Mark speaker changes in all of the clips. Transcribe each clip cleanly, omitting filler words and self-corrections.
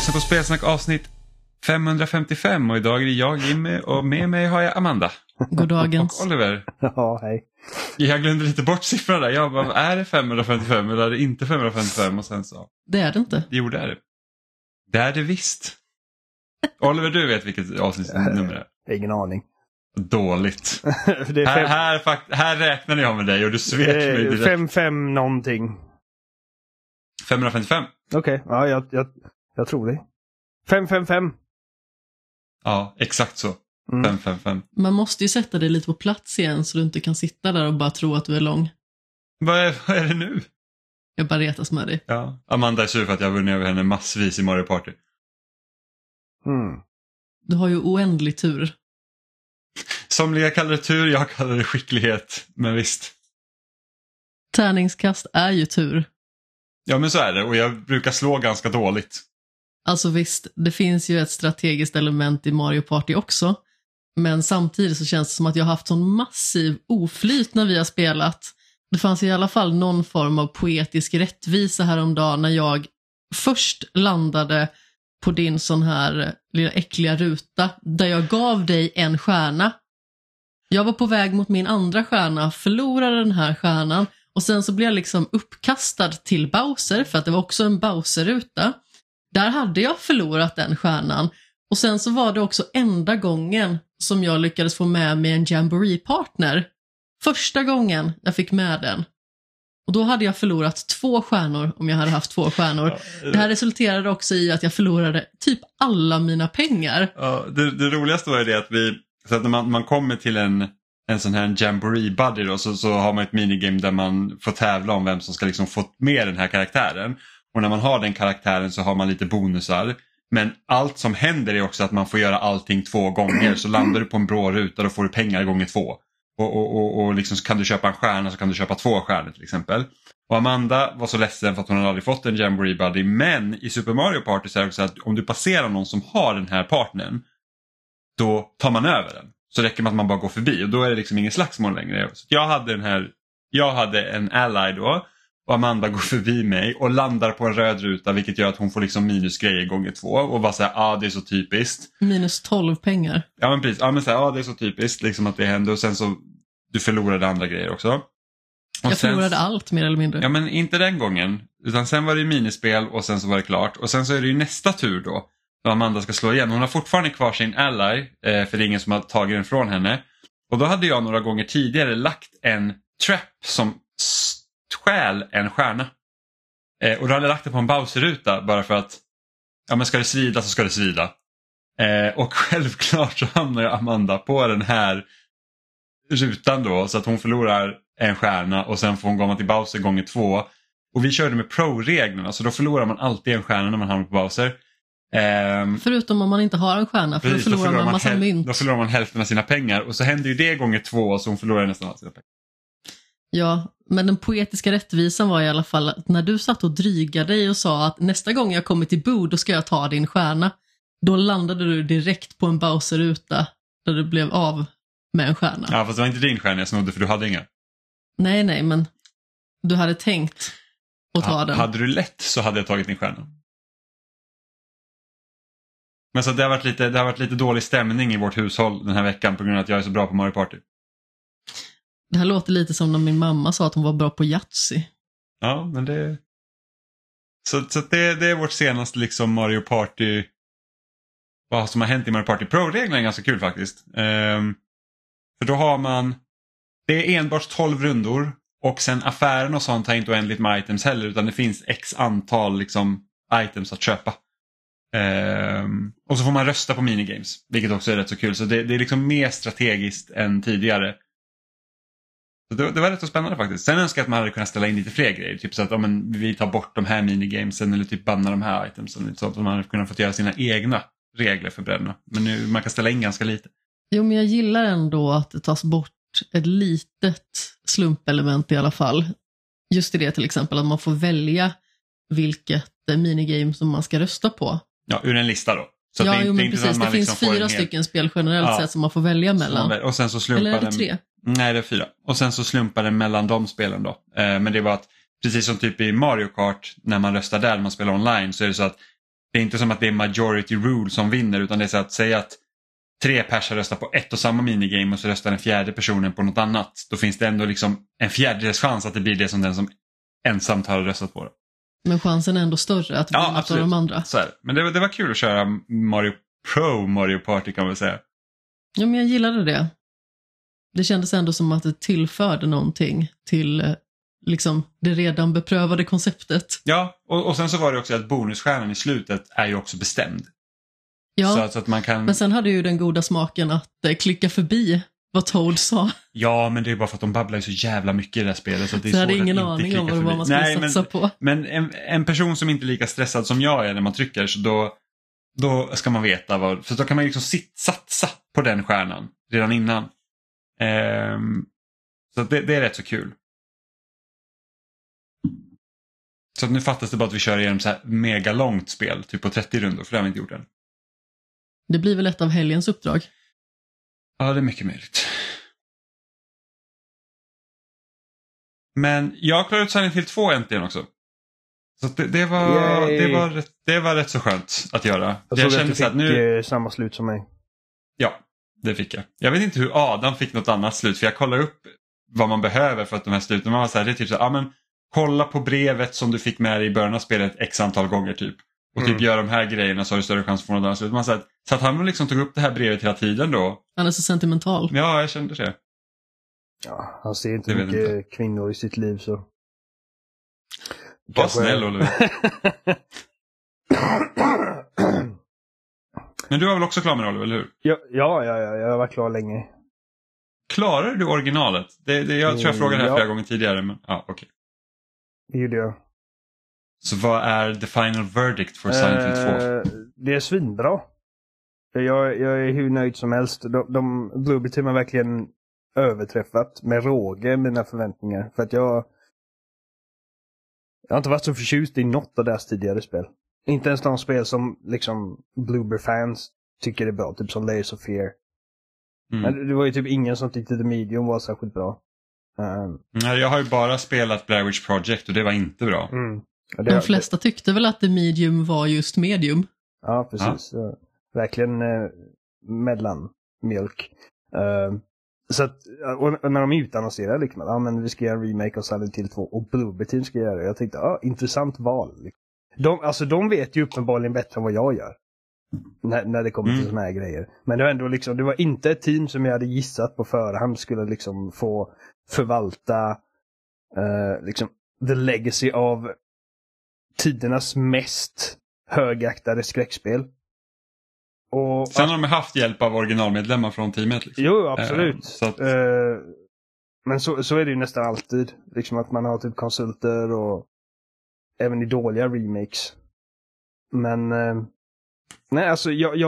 Speaker 1: lyssnar på Spelsnack avsnitt 555 och idag är det jag, Jimmy, och med mig har jag Amanda.
Speaker 2: Goddagens.
Speaker 1: Och Oliver.
Speaker 3: Ja, hej.
Speaker 1: Jag glömde lite bort siffrorna där. Jag bara, är det 555 eller är det inte 555? Och sen så...
Speaker 2: Det är det inte.
Speaker 1: Jo, det är det. Det är det visst. Oliver, du vet vilket avsnittsnummer det är.
Speaker 3: Ingen aning.
Speaker 1: Dåligt.
Speaker 3: Det är
Speaker 1: här räknade jag med dig och du svek mig direkt.
Speaker 3: 5 någonting.
Speaker 1: 555?
Speaker 3: Okej, ja, jag tror det. 555.
Speaker 1: Ja, exakt så. 555.
Speaker 2: Man måste ju sätta dig lite på plats igen så du inte kan sitta där och bara tro att du är lång.
Speaker 1: Vad är det nu?
Speaker 2: Jag bara retas med dig.
Speaker 1: Ja. Amanda är sur för att jag har vunnit över henne massvis i Mario Party.
Speaker 2: Du har ju oändlig tur.
Speaker 1: Somliga kallar det tur, jag kallar det skicklighet. Men visst.
Speaker 2: Tärningskast är ju tur.
Speaker 1: Ja, men så är det. Och jag brukar slå ganska dåligt.
Speaker 2: Alltså visst, det finns ju ett strategiskt element i Mario Party också. Men samtidigt så känns det som att jag har haft sån massiv oflyt när vi har spelat. Det fanns i alla fall någon form av poetisk rättvisa häromdagen när jag först landade på din sån här lilla äckliga ruta där jag gav dig en stjärna. Jag var på väg mot min andra stjärna, förlorade den här stjärnan och sen så blev jag liksom uppkastad till Bowser för att det var också en Bowser-ruta. Där hade jag förlorat den stjärnan och sen så var det också enda gången som jag lyckades få med mig en Jamboree-partner. Första gången jag fick med den. Och då hade jag förlorat 2 stjärnor om jag hade haft 2 stjärnor. Det här resulterade också i att jag förlorade typ alla mina pengar.
Speaker 1: Ja, det roligaste var ju det att så att när man kommer till en sån här Jamboree buddy då, så har man ett minigame där man får tävla om vem som ska liksom få med den här karaktären. Och när man har den karaktären så har man lite bonusar. Men allt som händer är också att man får göra allting 2 gånger. Så landar du på en bra ruta då får du pengar gånger 2. Och liksom kan du köpa en stjärna så kan du köpa 2 stjärnor till exempel. Och Amanda var så ledsen för att hon hade aldrig fått en Jamboree Buddy. Men i Super Mario Party så är det också att om du passerar någon som har den här partnern, då tar man över den. Så räcker med att man bara går förbi och då är det liksom ingen slagsmål längre. Så jag hade en ally då. Och Amanda går förbi mig och landar på en röd ruta, vilket gör att hon får liksom minusgrejer gånger 2 och bara säga, det är så typiskt.
Speaker 2: Minus 12 pengar.
Speaker 1: Ja men precis, men säga, det är så typiskt liksom att det hände och sen så du förlorade andra grejer också. Och
Speaker 2: jag förlorade allt mer eller mindre.
Speaker 1: Ja men inte den gången, utan sen var det minispel och sen så var det klart. Och sen så är det ju nästa tur då Amanda ska slå igen. Hon har fortfarande kvar sin ally, för det är ingen som har tagit den från henne. Och då hade jag några gånger tidigare lagt en trap som stjäl en stjärna. Och då hade jag lagt det på en Bowser-ruta bara för att men ska det svida så ska det svida. Och självklart så hamnar jag Amanda på den här rutan då så att hon förlorar en stjärna och sen får hon komma till Bowser gånger 2. Och vi körde med pro-reglerna så då förlorar man alltid en stjärna när man hamnar på Bowser.
Speaker 2: Förutom om man inte har en stjärna för
Speaker 1: precis,
Speaker 2: då förlorar man en massa mynt.
Speaker 1: Då förlorar man hälften av sina pengar och så händer ju det gånger 2 så hon förlorar nästan alla sina pengar.
Speaker 2: Ja, men den poetiska rättvisan var i alla fall att när du satt och drygade dig och sa att nästa gång jag kommer till Bo då ska jag ta din stjärna. Då landade du direkt på en Bowser-ruta där du blev av med en stjärna.
Speaker 1: Ja, fast det var inte din stjärna jag snodde för du hade inga.
Speaker 2: Nej, men du hade tänkt att ta den.
Speaker 1: Hade du lätt så hade jag tagit din stjärna. Men så det har varit lite dålig stämning i vårt hushåll den här veckan på grund av att jag är så bra på Mario Party.
Speaker 2: Det här låter lite som när min mamma sa att hon var bra på Yahtzee.
Speaker 1: Ja, men det... Så det är vårt senaste liksom Mario Party... Vad som har hänt i Mario Party. Pro-reglerna är ganska kul faktiskt. För då har man... Det är enbart 12 rundor. Och sen affären och sånt har inte oändligt med items heller. Utan det finns x antal liksom, items att köpa. Och så får man rösta på minigames. Vilket också är rätt så kul. Så det är liksom mer strategiskt än tidigare. Det var rätt så spännande faktiskt. Sen önskar jag att man hade kunnat ställa in lite fler grejer. Typ så att vi tar bort de här minigamesen eller typ banna de här itemsen. Så att man hade kunnat få göra sina egna regler för brädorna. Men nu man kan ställa in ganska lite. Jo,
Speaker 2: men jag gillar ändå att det tas bort ett litet slumpelement i alla fall. Just i det till exempel att man får välja vilket minigame som man ska rösta på.
Speaker 1: Ja, ur en lista då. Så
Speaker 2: ja,
Speaker 1: det,
Speaker 2: jo, men
Speaker 1: inte
Speaker 2: precis. Det finns 4 stycken spel generellt sett som man får välja mellan.
Speaker 1: Och sen så slumpar
Speaker 2: eller är det 3?
Speaker 1: Nej, det är 4. Och sen så slumpar den mellan de spelen då. Men det är bara att, precis som typ i Mario Kart, när man röstar där, när man spelar online, så är det så att det är inte som att det är majority rule som vinner, utan det är så att säga att 3 personer röstar på ett och samma minigame och så röstar den fjärde personen på något annat. Då finns det ändå liksom en fjärdedels chans att det blir det som den som ensamt har röstat på det.
Speaker 2: Men chansen är ändå större att vinna av de andra.
Speaker 1: Så här. Men det var kul att köra Mario Party kan man säga.
Speaker 2: Ja, men jag gillade det. Det kändes ändå som att det tillförde någonting till liksom det redan beprövade konceptet.
Speaker 1: Ja, och sen så var det också att bonusstjärnan i slutet är ju också bestämd.
Speaker 2: Ja,
Speaker 1: så att man kan...
Speaker 2: men sen hade ju den goda smaken att klicka förbi vad Toad sa.
Speaker 1: Ja, men det är bara för att de babblar ju så jävla mycket i det här spelet. Så, det är
Speaker 2: så jag hade ingen
Speaker 1: aning
Speaker 2: om vad man skulle satsa på.
Speaker 1: Men en person som inte är lika stressad som jag är när man trycker, så då ska man veta vad... För då kan man ju liksom satsa på den stjärnan redan innan. Så det är rätt så kul. Så nu fattas det bara att vi kör igenom så här mega långt spel, typ på 30 rundor, för det har vi inte gjort än.
Speaker 2: Det blir väl ett av helgens uppdrag?
Speaker 1: Ja, det är mycket möjligt. Men jag klarade ut Silent Hill 2 äntligen också. Så det var rätt så skönt att göra.
Speaker 3: Jag kände att du fick samma slut som mig.
Speaker 1: Ja, det fick jag. Jag vet inte hur Adam fick något annat slut, för jag kollade upp vad man behöver för att de här sluten. Man var så här, det är typ så här, men kolla på brevet som du fick med i början av spelet x antal gånger typ. Och typ gör de här grejerna så har du större chans att få något annat slut. Man så att han liksom tog upp det här brevet hela tiden då.
Speaker 2: Han är så sentimental.
Speaker 1: Ja, jag kände det.
Speaker 3: Ja, han ser inte mycket kvinnor i sitt liv så.
Speaker 1: Var snäll, Oliver. Men du var väl också klar med det, Oliver, eller hur?
Speaker 3: Ja, jag var klar länge.
Speaker 1: Klarar du originalet? Jag tror jag frågade här flera gånger tidigare, men ja, okej.
Speaker 3: Det gjorde jag.
Speaker 1: Så vad är the final verdict för Silent Hill 2?
Speaker 3: Det är svinbra. Jag är hur nöjd som helst. Bloober Team har verkligen överträffat med råge mina förväntningar. För att jag har inte varit så förtjust i något av deras tidigare spel. Inte ens de spel som liksom Bloober-fans tycker är bra. Typ som Layers of Fear. Men det var ju typ ingen som tyckte The Medium var särskilt bra.
Speaker 1: Nej, jag har ju bara spelat Blair Witch Project och det var inte bra.
Speaker 2: De flesta tyckte väl att The Medium var just medium.
Speaker 3: Ja, precis. Ja. Verkligen mellanmjölk. Så att, och när de utannonserade liksom, men vi ska göra en remake av Silent Hill 2 och Bloober Team ska göra det. Jag tänkte, intressant val. De vet ju uppenbarligen bättre än vad jag gör. När det kommer till såna här grejer. Men det var ändå liksom, det var inte ett team som jag hade gissat på förhand skulle liksom få förvalta liksom the legacy av tidernas mest högaktade skräckspel. Och
Speaker 1: sen har de haft hjälp av originalmedlemmar från teamet. Liksom.
Speaker 3: Jo, absolut.
Speaker 1: Så
Speaker 3: men så är det ju nästan alltid. Liksom att man har typ konsulter och även i dåliga remakes. Men nej, alltså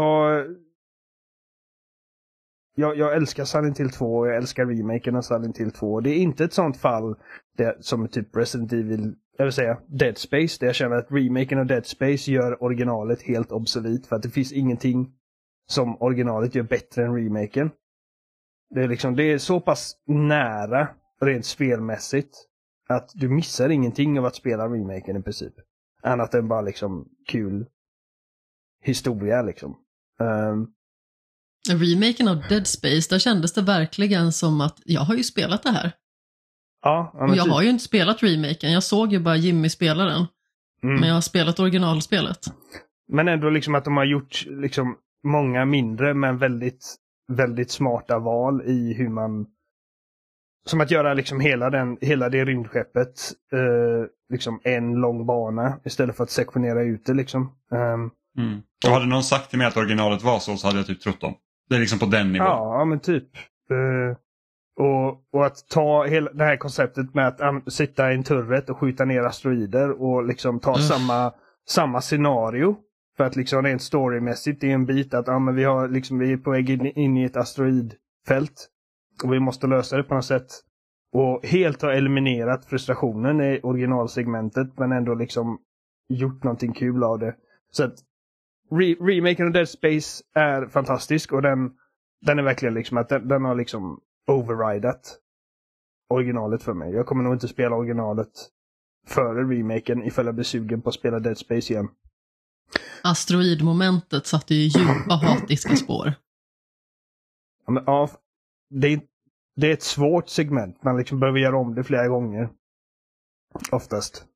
Speaker 3: jag älskar Silent Hill 2 och jag älskar remaken av Silent Hill 2. Det är inte ett sånt fall som typ Resident Evil, jag vill säga Dead Space, där jag känner att remaken av Dead Space gör originalet helt obsolet för att det finns ingenting som originalet gör bättre än remaken. Det är så pass nära rent spelmässigt att du missar ingenting av att spela remaken i princip. Annat än bara liksom kul historia liksom.
Speaker 2: Remaken av Dead Space, där kändes det verkligen som att jag har ju spelat det här.
Speaker 3: Ja,
Speaker 2: och jag har ju inte spelat remaken, jag såg ju bara Jimmy spela den. Men jag har spelat originalspelet. Men
Speaker 3: ändå liksom att de har gjort liksom många mindre men väldigt, väldigt smarta val i hur man, som att göra liksom hela det rymdskeppet liksom en lång bana istället för att sektionera ut det liksom.
Speaker 1: Och hade någon sagt till mig att originalet var så hade jag typ trott dem. Det är liksom på den nivån.
Speaker 3: Ja, men typ. Och att ta hela det här konceptet med att sitta i en turret och skjuta ner asteroider och liksom ta samma scenario. För att liksom rent storymässigt det är en bit att men vi är på väg in i ett asteroidfält. Och vi måste lösa det på något sätt. Och helt ha eliminerat frustrationen i originalsegmentet men ändå liksom gjort någonting kul av det. Så att remaken av Dead Space är fantastisk och den är verkligen liksom att den har liksom overridat originalet för mig. Jag kommer nog inte spela originalet före remaken ifall jag blir sugen på att spela Dead Space igen.
Speaker 2: Asteroidmomentet satte ju djupa hatiska spår.
Speaker 3: Ja, men, ja, det är ett svårt segment. Man liksom behöver göra om det flera gånger. Oftast.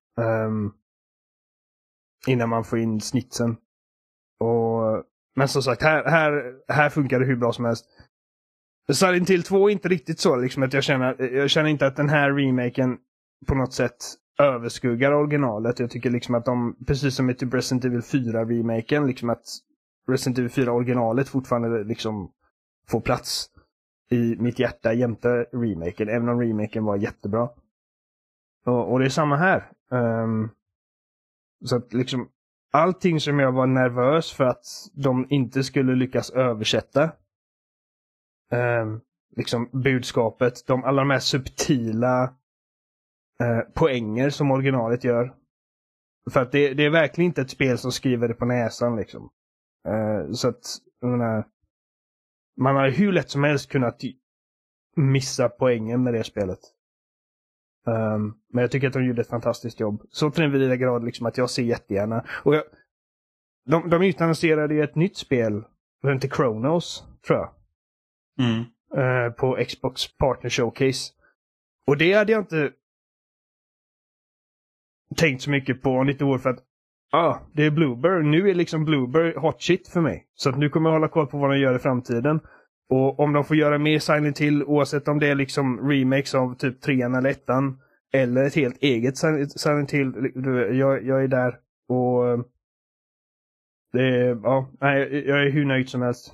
Speaker 3: Innan man får in snitsen. Men som sagt, här funkar det hur bra som helst. Silent Hill 2 är inte riktigt så liksom, att jag känner inte att den här remaken på något sätt överskuggar originalet. Jag tycker liksom att de, precis som med typ Resident Evil 4-remaken, liksom att Resident Evil 4-originalet fortfarande liksom får plats i mitt hjärta jämte remaken, även om remaken var jättebra. Och det är samma här. Så att liksom allting som jag var nervös för att de inte skulle lyckas översätta, liksom budskapet, alla de här subtila poänger som originalet gör. För att det är verkligen inte ett spel som skriver det på näsan liksom. Så att man har hur lätt som helst kunnat missa poängen med det spelet. Men jag tycker att de gjorde ett fantastiskt jobb. Så till en vidare grad liksom att jag ser jättegärna. Och de utannonserade ju ett nytt spel, inte Chronos, tror jag. På Xbox Partner Showcase. Och det hade jag inte tänkt så mycket på om det inte vore för att det är Bloober. Nu är liksom Bloober hot shit för mig. Så att nu kommer jag hålla koll på vad de gör i framtiden. Och om de får göra mer Silent Hill, oavsett om det är liksom remakes av typ 3an eller 1an eller ett helt eget Silent Hill, jag är där. Och det är, jag är hur nöjd som helst.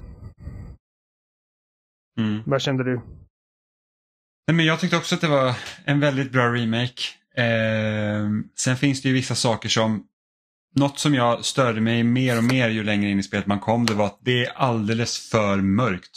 Speaker 3: Vad kände du?
Speaker 1: Nej, men jag tyckte också att det var en väldigt bra remake. Sen finns det ju vissa saker som, något som jag störde mig mer och mer ju längre in i spelet man kom, det var att det är alldeles för mörkt.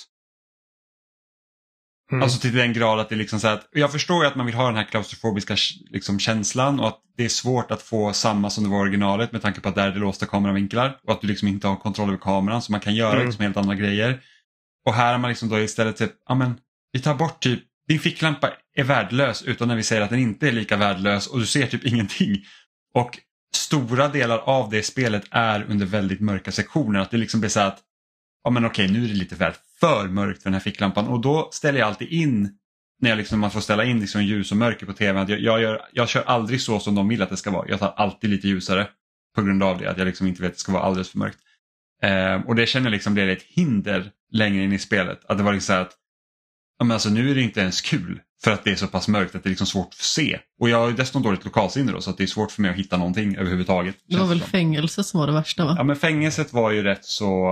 Speaker 1: Alltså till den grad att det är liksom så att, jag förstår ju att man vill ha den här klaustrofobiska liksom känslan och att det är svårt att få samma som det var originalet med tanke på att där är det låsta kameravinklar och att du liksom inte har kontroll över kameran, så man kan göra liksom helt andra grejer. Och här har man liksom då istället typ, vi tar bort typ, din ficklampa är värdelös utan när vi säger att den inte är lika värdelös och du ser typ ingenting. Och stora delar av det spelet är under väldigt mörka sektioner, att det liksom blir så att okej, nu är det lite väl för mörkt för den här ficklampan, och då ställer jag alltid in, när jag liksom, man får ställa in liksom ljus och mörker på tv, att jag kör aldrig så som de vill att det ska vara. Jag tar alltid lite ljusare på grund av det, att jag liksom inte vet att det ska vara alldeles för mörkt. Och det känner liksom det är ett hinder längre in i spelet, att det var liksom så att alltså, nu är det inte ens kul för att det är så pass mörkt att det är liksom svårt att se. Och jag har dessutom dåligt lokalsinne då, så att det är svårt för mig att hitta någonting överhuvudtaget.
Speaker 2: Det var väl fängelset som var det värsta, va?
Speaker 1: Ja, men fängelset var ju rätt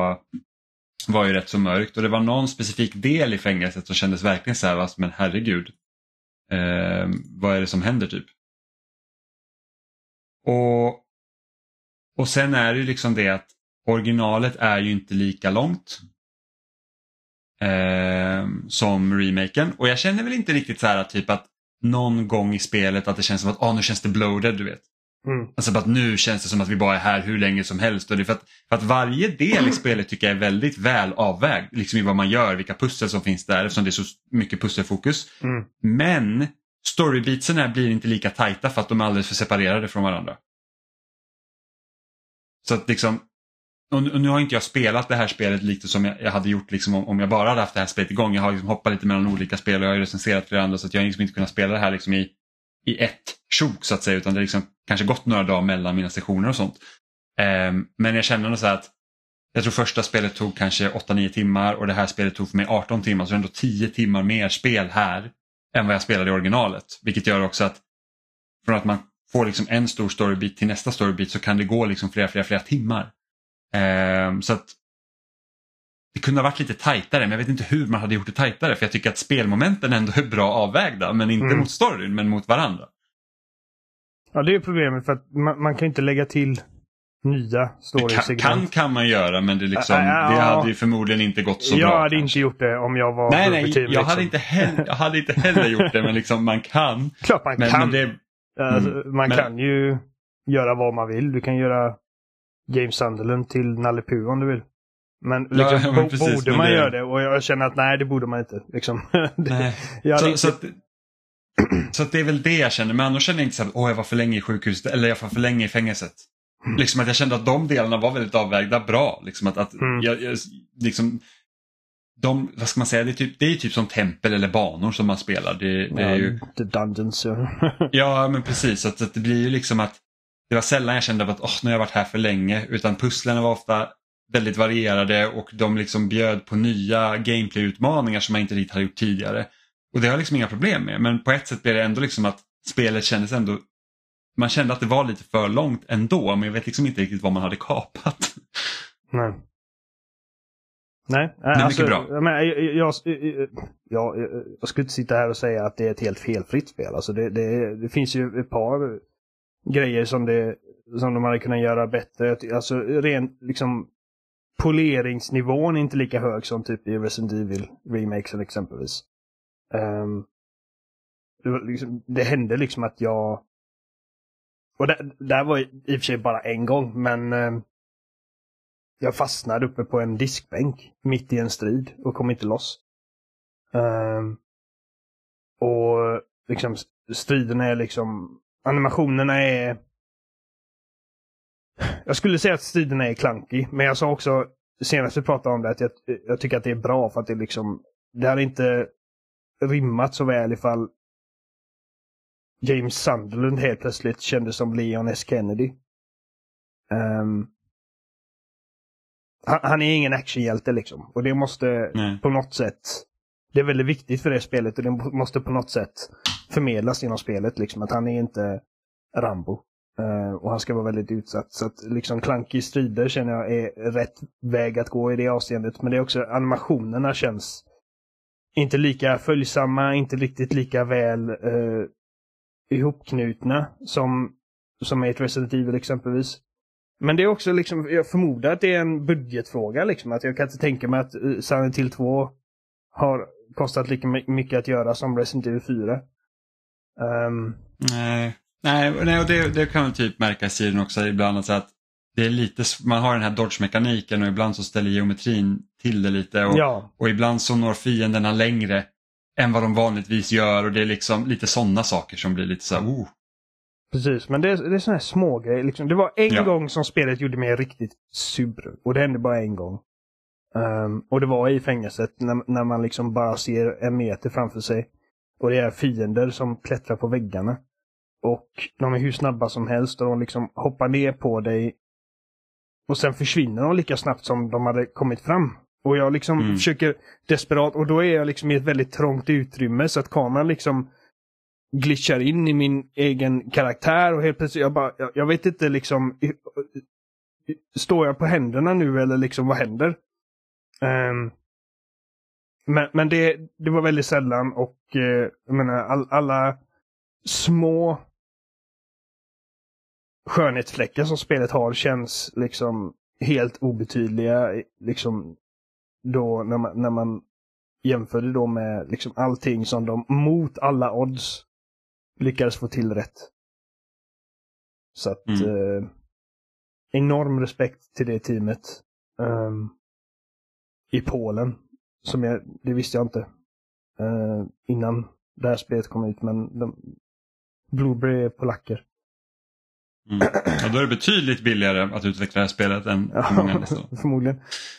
Speaker 1: så mörkt, och det var någon specifik del i fängelset som kändes verkligen så här, men herregud, vad är det som händer typ? Och sen är det ju liksom det att originalet är ju inte lika långt som remaken, och jag känner väl inte riktigt så här typ att någon gång i spelet att det känns som att nu känns det bloated, du vet. Alltså att nu känns det som att vi bara är här hur länge som helst, och det är för att varje del i spelet tycker jag är väldigt väl avvägd, liksom i vad man gör, vilka pussel som finns där, eftersom det är så mycket pusselfokus. Men storybeatsen blir inte lika tajta för att de är alldeles för separerade från varandra. Så att liksom, och nu har inte jag spelat det här spelet lite som jag hade gjort liksom om jag bara hade haft det här spelet igång. Jag har liksom hoppat lite mellan olika spel och jag har ju recenserat flera andra, så att jag har liksom inte kunnat spela det här liksom i ett sjok så att säga, utan det har liksom kanske gått några dagar mellan mina sessioner och sånt. Men jag känner nog så att jag tror första spelet tog kanske 8-9 timmar och det här spelet tog för mig 18 timmar, så det är ändå 10 timmar mer spel här än vad jag spelade i originalet, vilket gör också att från att man får liksom en stor storybeat till nästa storybeat så kan det gå liksom flera timmar. Så att det kunde ha varit lite tajtare, men jag vet inte hur man hade gjort det tajtare, för jag tycker att spelmomenten ändå är bra avvägda, men inte mot storyn, men mot varandra.
Speaker 3: Ja, det är problemet, för att man kan inte lägga till nya story-segment.
Speaker 1: Kan man göra, men det, liksom, det hade ju förmodligen inte gått så bra.
Speaker 3: Jag hade inte gjort det om jag var
Speaker 1: Nej, jag hade inte heller gjort det, men liksom man kan.
Speaker 3: Klart man kan.
Speaker 1: Men
Speaker 3: man kan ju göra vad man vill. Du kan göra Game Sunderland till Nalle Puh om du vill. Men liksom,
Speaker 1: precis,
Speaker 3: borde man göra det? Och jag känner att nej, det borde man inte. Liksom.
Speaker 1: Så att det är väl det jag känner. Men annars känner jag inte så att jag var för länge i sjukhuset eller jag var för länge i fängelset. liksom att jag kände att de delarna var väldigt avvägda bra. Liksom att jag liksom, vad ska man säga, det är typ som tempel eller banor som man spelar. Det är ju
Speaker 3: The Dungeons.
Speaker 1: ja, men precis, att det blir ju liksom att det var sällan jag kände att nu har jag varit här för länge, utan pusslen var ofta väldigt varierade och de liksom bjöd på nya gameplay-utmaningar som jag inte riktigt hade gjort tidigare. Och det har jag liksom inga problem med, men på ett sätt blev det ändå liksom att spelet kändes ändå, man kände att det var lite för långt ändå, men jag vet liksom inte riktigt vad man hade kapat.
Speaker 3: Nej,
Speaker 1: alltså, mycket bra.
Speaker 3: Jag skulle inte sitta här och säga att det är ett helt felfritt spel. Alltså det finns ju ett par grejer som de hade kunnat göra bättre. Alltså rent liksom poleringsnivån är inte lika hög som typ i Resident Evil remakesen exempelvis. Det hände liksom att jag, och det var i och för sig bara en gång, men jag fastnade uppe på en diskbänk mitt i en strid och kom inte loss. Och liksom striderna är liksom, animationerna är, jag skulle säga att striderna är clunky, men jag sa också senast vi pratade om det att jag tycker att det är bra, för att det liksom, det har inte rimmat så väl ifall James Sunderland helt plötsligt kändes som Leon S. Kennedy. Han är ingen actionhjälte liksom. Och det måste på något sätt, det är väldigt viktigt för det spelet, och det måste på något sätt förmedlas inom spelet liksom, att han är inte Rambo. Och han ska vara väldigt utsatt. Så att liksom clunky strider känner jag är rätt väg att gå i det avseendet. Men det är också, animationerna känns inte lika följsamma, inte riktigt lika väl ihopknutna som är ett Resident Evil exempelvis. Men det är också liksom, jag förmodar att det är en budgetfråga liksom, att jag kan inte tänka mig att Silent Hill 2 har kostat lika mycket att göra som Resident Evil 4.
Speaker 1: Nej, och det kan man typ märka i sidan också ibland, alltså att det är lite, man har den här dodge-mekaniken och ibland så ställer geometrin till det lite och ibland så når fienderna längre än vad de vanligtvis gör, och det är liksom lite sådana saker som blir lite så här,
Speaker 3: Precis, men det är sådana här små grejer liksom. Det var en gång som spelet gjorde mig riktigt sur, och det hände bara en gång. Och det var i fängelset när man liksom bara ser en meter framför sig och det är fiender som klättrar på väggarna. Och de är hur snabba som helst och de liksom hoppar ner på dig. Och sen försvinner de lika snabbt som de hade kommit fram. Och jag liksom försöker desperat. Och då är jag liksom i ett väldigt trångt utrymme, så att kameran liksom glitchar in i min egen karaktär. Och helt plötsligt, jag vet inte liksom, står jag på händerna nu eller liksom vad händer? Men det var väldigt sällan. Och jag menar, alla små skönhetsfläckar som spelet har känns liksom helt obetydliga liksom då när man jämför det då med liksom allting som de mot alla odds lyckades få till rätt. Så att enorm respekt till det teamet i Polen, som det visste jag inte innan det här spelet kom ut, men Blueberry är polacker.
Speaker 1: Ja, då är det betydligt billigare att utveckla det här spelet än många nästan.
Speaker 3: Förmodligen.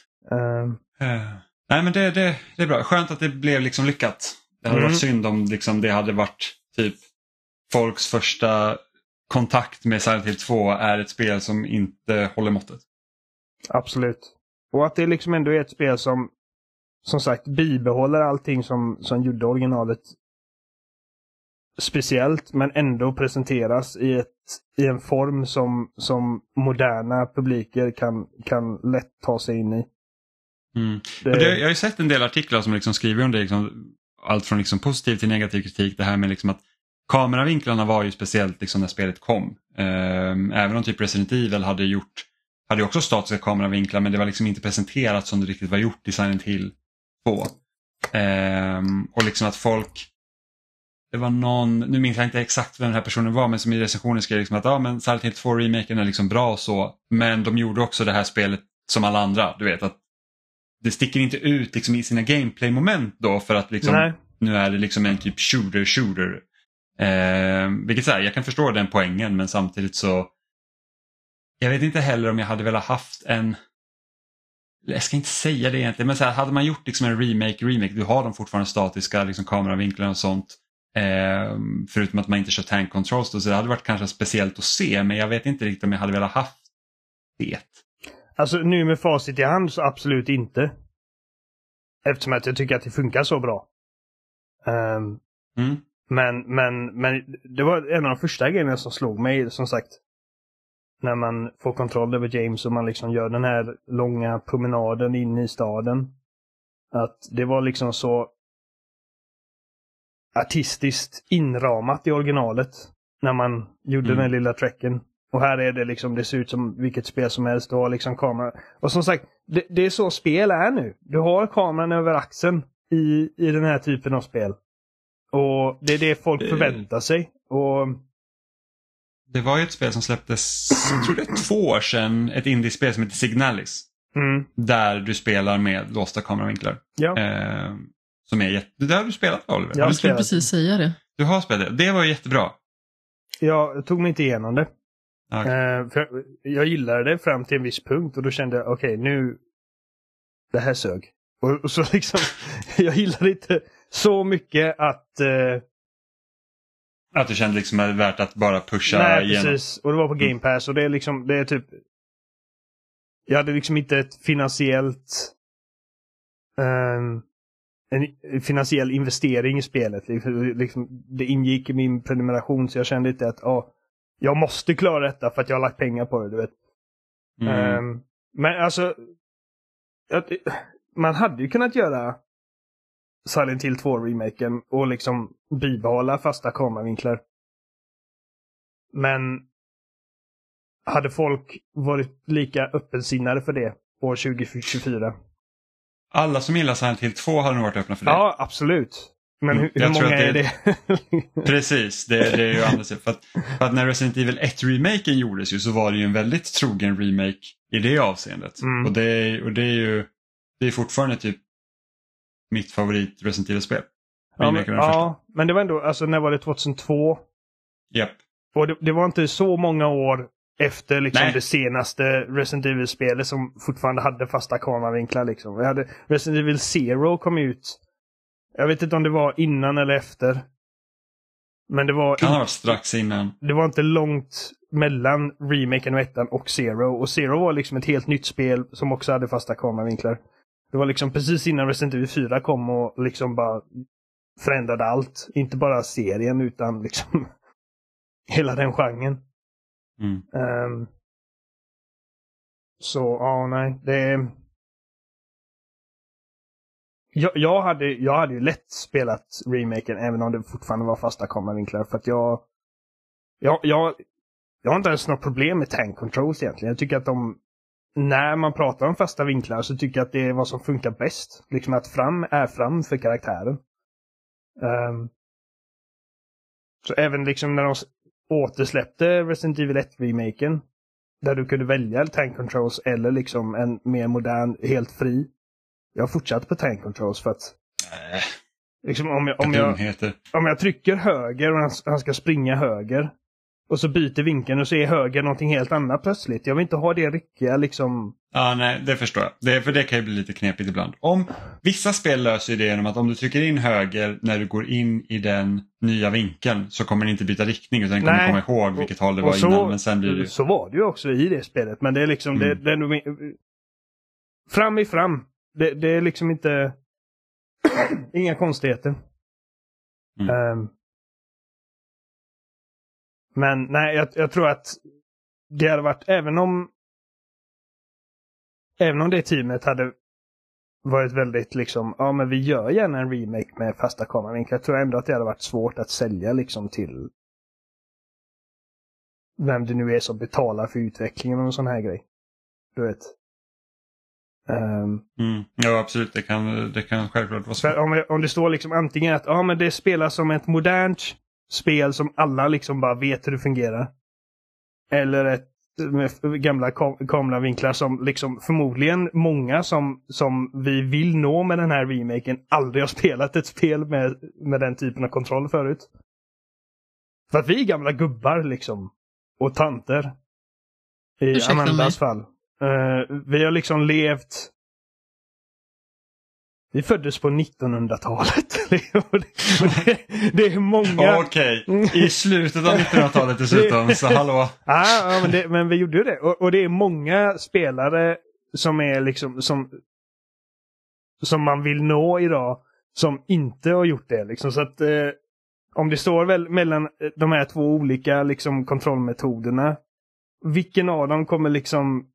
Speaker 1: Nej, men det är bra. Skönt att det blev liksom lyckat. Det hade varit synd om liksom det hade varit typ folks första kontakt med Silent Hill 2 är ett spel som inte håller måttet.
Speaker 3: Absolut. Och att det liksom ändå är ett spel som sagt bibehåller allting som gjorde originalet speciellt, men ändå presenteras i en form som moderna publiker kan lätt ta sig in i.
Speaker 1: Jag har ju sett en del artiklar som liksom skriver om det, liksom, allt från liksom positiv till negativ kritik, det här med liksom att kameravinklarna var ju speciellt liksom när spelet kom. Även om typ Resident Evil hade också statiska kameravinklar, men det var liksom inte presenterat som det riktigt var gjort i Silent Hill 2. Och liksom att folk, det var någon, nu minns jag inte exakt vem den här personen var, men som i recensionen skrev liksom att men Silent Hill 2-remaken är liksom bra och så, men de gjorde också det här spelet som alla andra, du vet, att det sticker inte ut liksom i sina gameplay-moment då, för att liksom, nu är det liksom en typ shooter. Vilket så här, jag kan förstå den poängen, men samtidigt så jag vet inte heller om jag hade velat haft jag ska inte säga det egentligen, men så här, hade man gjort liksom en remake, du har de fortfarande statiska liksom, kameravinklar och sånt, förutom att man inte kör tank controls då, så det hade varit kanske speciellt att se, men jag vet inte riktigt om jag hade velat haft det.
Speaker 3: Alltså nu med facit i hand så absolut inte. Eftersom att jag tycker att det funkar så bra. Men det var en av de första grejerna som slog mig, som sagt. När man får kontroll över James och man liksom gör den här långa promenaden in i staden. Att det var liksom så artistiskt inramat i originalet. När man gjorde den lilla trekken. Och här är det liksom, det ser ut som vilket spel som helst. Du har liksom kamera. Och som sagt, det är så spel är nu. Du har kameran över axeln i den här typen av spel. Och det är det folk förväntar sig. Och
Speaker 1: det var ju ett spel som släpptes, jag tror det är 2 år sedan, ett indiespel som heter Signalis. Där du spelar med låsta kameravinklar.
Speaker 3: Ja.
Speaker 1: Som är det har du spelat, Oliver?
Speaker 2: Jag skulle precis säga det.
Speaker 1: Du har spelat det. Det var ju jättebra.
Speaker 3: Jag tog mig inte igenom det.
Speaker 1: Okay.
Speaker 3: För jag gillade det fram till en viss punkt och då kände jag, okej, nu det här sög. Och så liksom jag gillade inte så mycket att
Speaker 1: du kände liksom att det är värt att bara pusha
Speaker 3: nej,
Speaker 1: igenom.
Speaker 3: Precis. Och det var på Game Pass och det är liksom, det är typ jag hade liksom inte ett finansiellt en finansiell investering i spelet. Liksom, det ingick i min prenumeration så jag kände inte att jag måste klara detta för att jag har lagt pengar på det, du vet. Men alltså man hade ju kunnat göra Silent Hill 2-remaken och liksom bibehålla fasta kameravinklar. Men hade folk varit lika öppensinnade för det år 2024?
Speaker 1: Alla som gillar Silent Hill 2 hade nog varit öppna för det.
Speaker 3: Ja, absolut. Men hur många är det?
Speaker 1: Precis, det är ju andra sätt. För att när Resident Evil 1-remaken gjordes ju så var det ju en väldigt trogen remake i det avseendet. Och det är fortfarande typ mitt favorit Resident Evil-spel.
Speaker 3: Ja, men det var ändå, alltså när var det 2002?
Speaker 1: Japp.
Speaker 3: Och det var inte så många år efter liksom det senaste Resident Evil-spelet som fortfarande hade fasta kameravinklar liksom. Vi hade Resident Evil Zero kom ut. Jag vet inte om det var innan eller efter. Men det var
Speaker 1: kan ha varit strax innan.
Speaker 3: Det var inte långt mellan remaken och ettan och Zero. Och Zero var liksom ett helt nytt spel som också hade fasta kameravinklar. Det var liksom precis innan Resident Evil 4 kom och liksom bara förändrade allt. Inte bara serien utan liksom hela den genren. Så, nej. Det jag hade ju lätt spelat remaken även om det fortfarande var fasta kameravinklar. För att jag har inte ens något problem med tank controls egentligen. Jag tycker att när man pratar om fasta vinklar så tycker jag att det är vad som funkar bäst. Liksom att fram är fram för karaktären. Så även liksom när de återsläppte Resident Evil 1-remaken där du kunde välja tank controls eller liksom en mer modern, helt fri. Jag fortsatte på tank controls för att liksom om jag trycker höger och han ska springa höger och så byter vinkeln och så är höger någonting helt annat plötsligt. Jag vill inte ha det riktiga liksom.
Speaker 1: Ja, nej, det förstår jag. För det kan ju bli lite knepigt ibland. Vissa spel löser ju det genom att om du trycker in höger när du går in i den nya vinkeln så kommer den inte byta riktning utan den kommer komma ihåg vilket håll det var innan. Men sen blir det...
Speaker 3: Så var det ju också i det spelet. Men det är liksom fram i fram. Det är liksom inte inga konstigheter. Men nej, jag tror att det hade varit, även om det teamet hade varit väldigt liksom, men vi gör gärna en remake med fasta kameravinklar. Jag tror ändå att det hade varit svårt att sälja liksom till vem det nu är som betalar för utvecklingen och en sån här grej. Du vet.
Speaker 1: Ja, absolut. Det kan självklart vara svårt.
Speaker 3: Om det står liksom antingen att men det spelar som ett modernt spel som alla liksom bara vet hur det fungerar. Eller ett med gamla kameravinklar som liksom förmodligen många som vi vill nå med den här remaken aldrig har spelat ett spel med den typen av kontroll förut. För att vi är gamla gubbar liksom. Och tanter. I Amandas fall. Vi har liksom levt... Vi föddes på 1900-talet. det är många...
Speaker 1: Okej, i slutet av 1900-talet dessutom, så hallå.
Speaker 3: Ja, men vi gjorde ju det. Och det är många spelare som är liksom... Som man vill nå idag, som inte har gjort det. Liksom. Så att om det står väl mellan de här två olika liksom, kontrollmetoderna, vilken av dem kommer liksom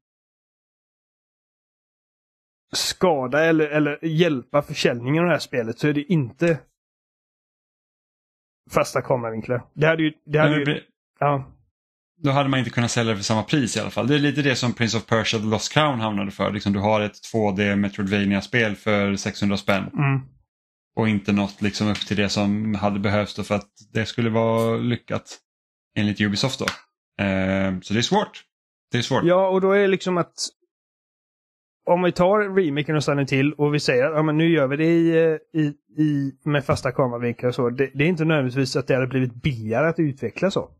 Speaker 3: skada eller hjälpa försäljningen av det här spelet, så är det inte fasta kameravinklar. Ja.
Speaker 1: Då hade man inte kunnat sälja det för samma pris i alla fall. Det är lite det som Prince of Persia The Lost Crown hamnade för. Liksom, du har ett 2D Metroidvania-spel för 600 spänn. Och inte något liksom upp till det som hade behövts då för att det skulle vara lyckat enligt Ubisoft då. Så det är svårt.
Speaker 3: Ja, och då är det liksom att om vi tar remaken och stannar till och vi säger att ja, men nu gör vi det med fasta kameravinklar och så. Det är inte nödvändigtvis att det hade blivit billigare att utveckla så.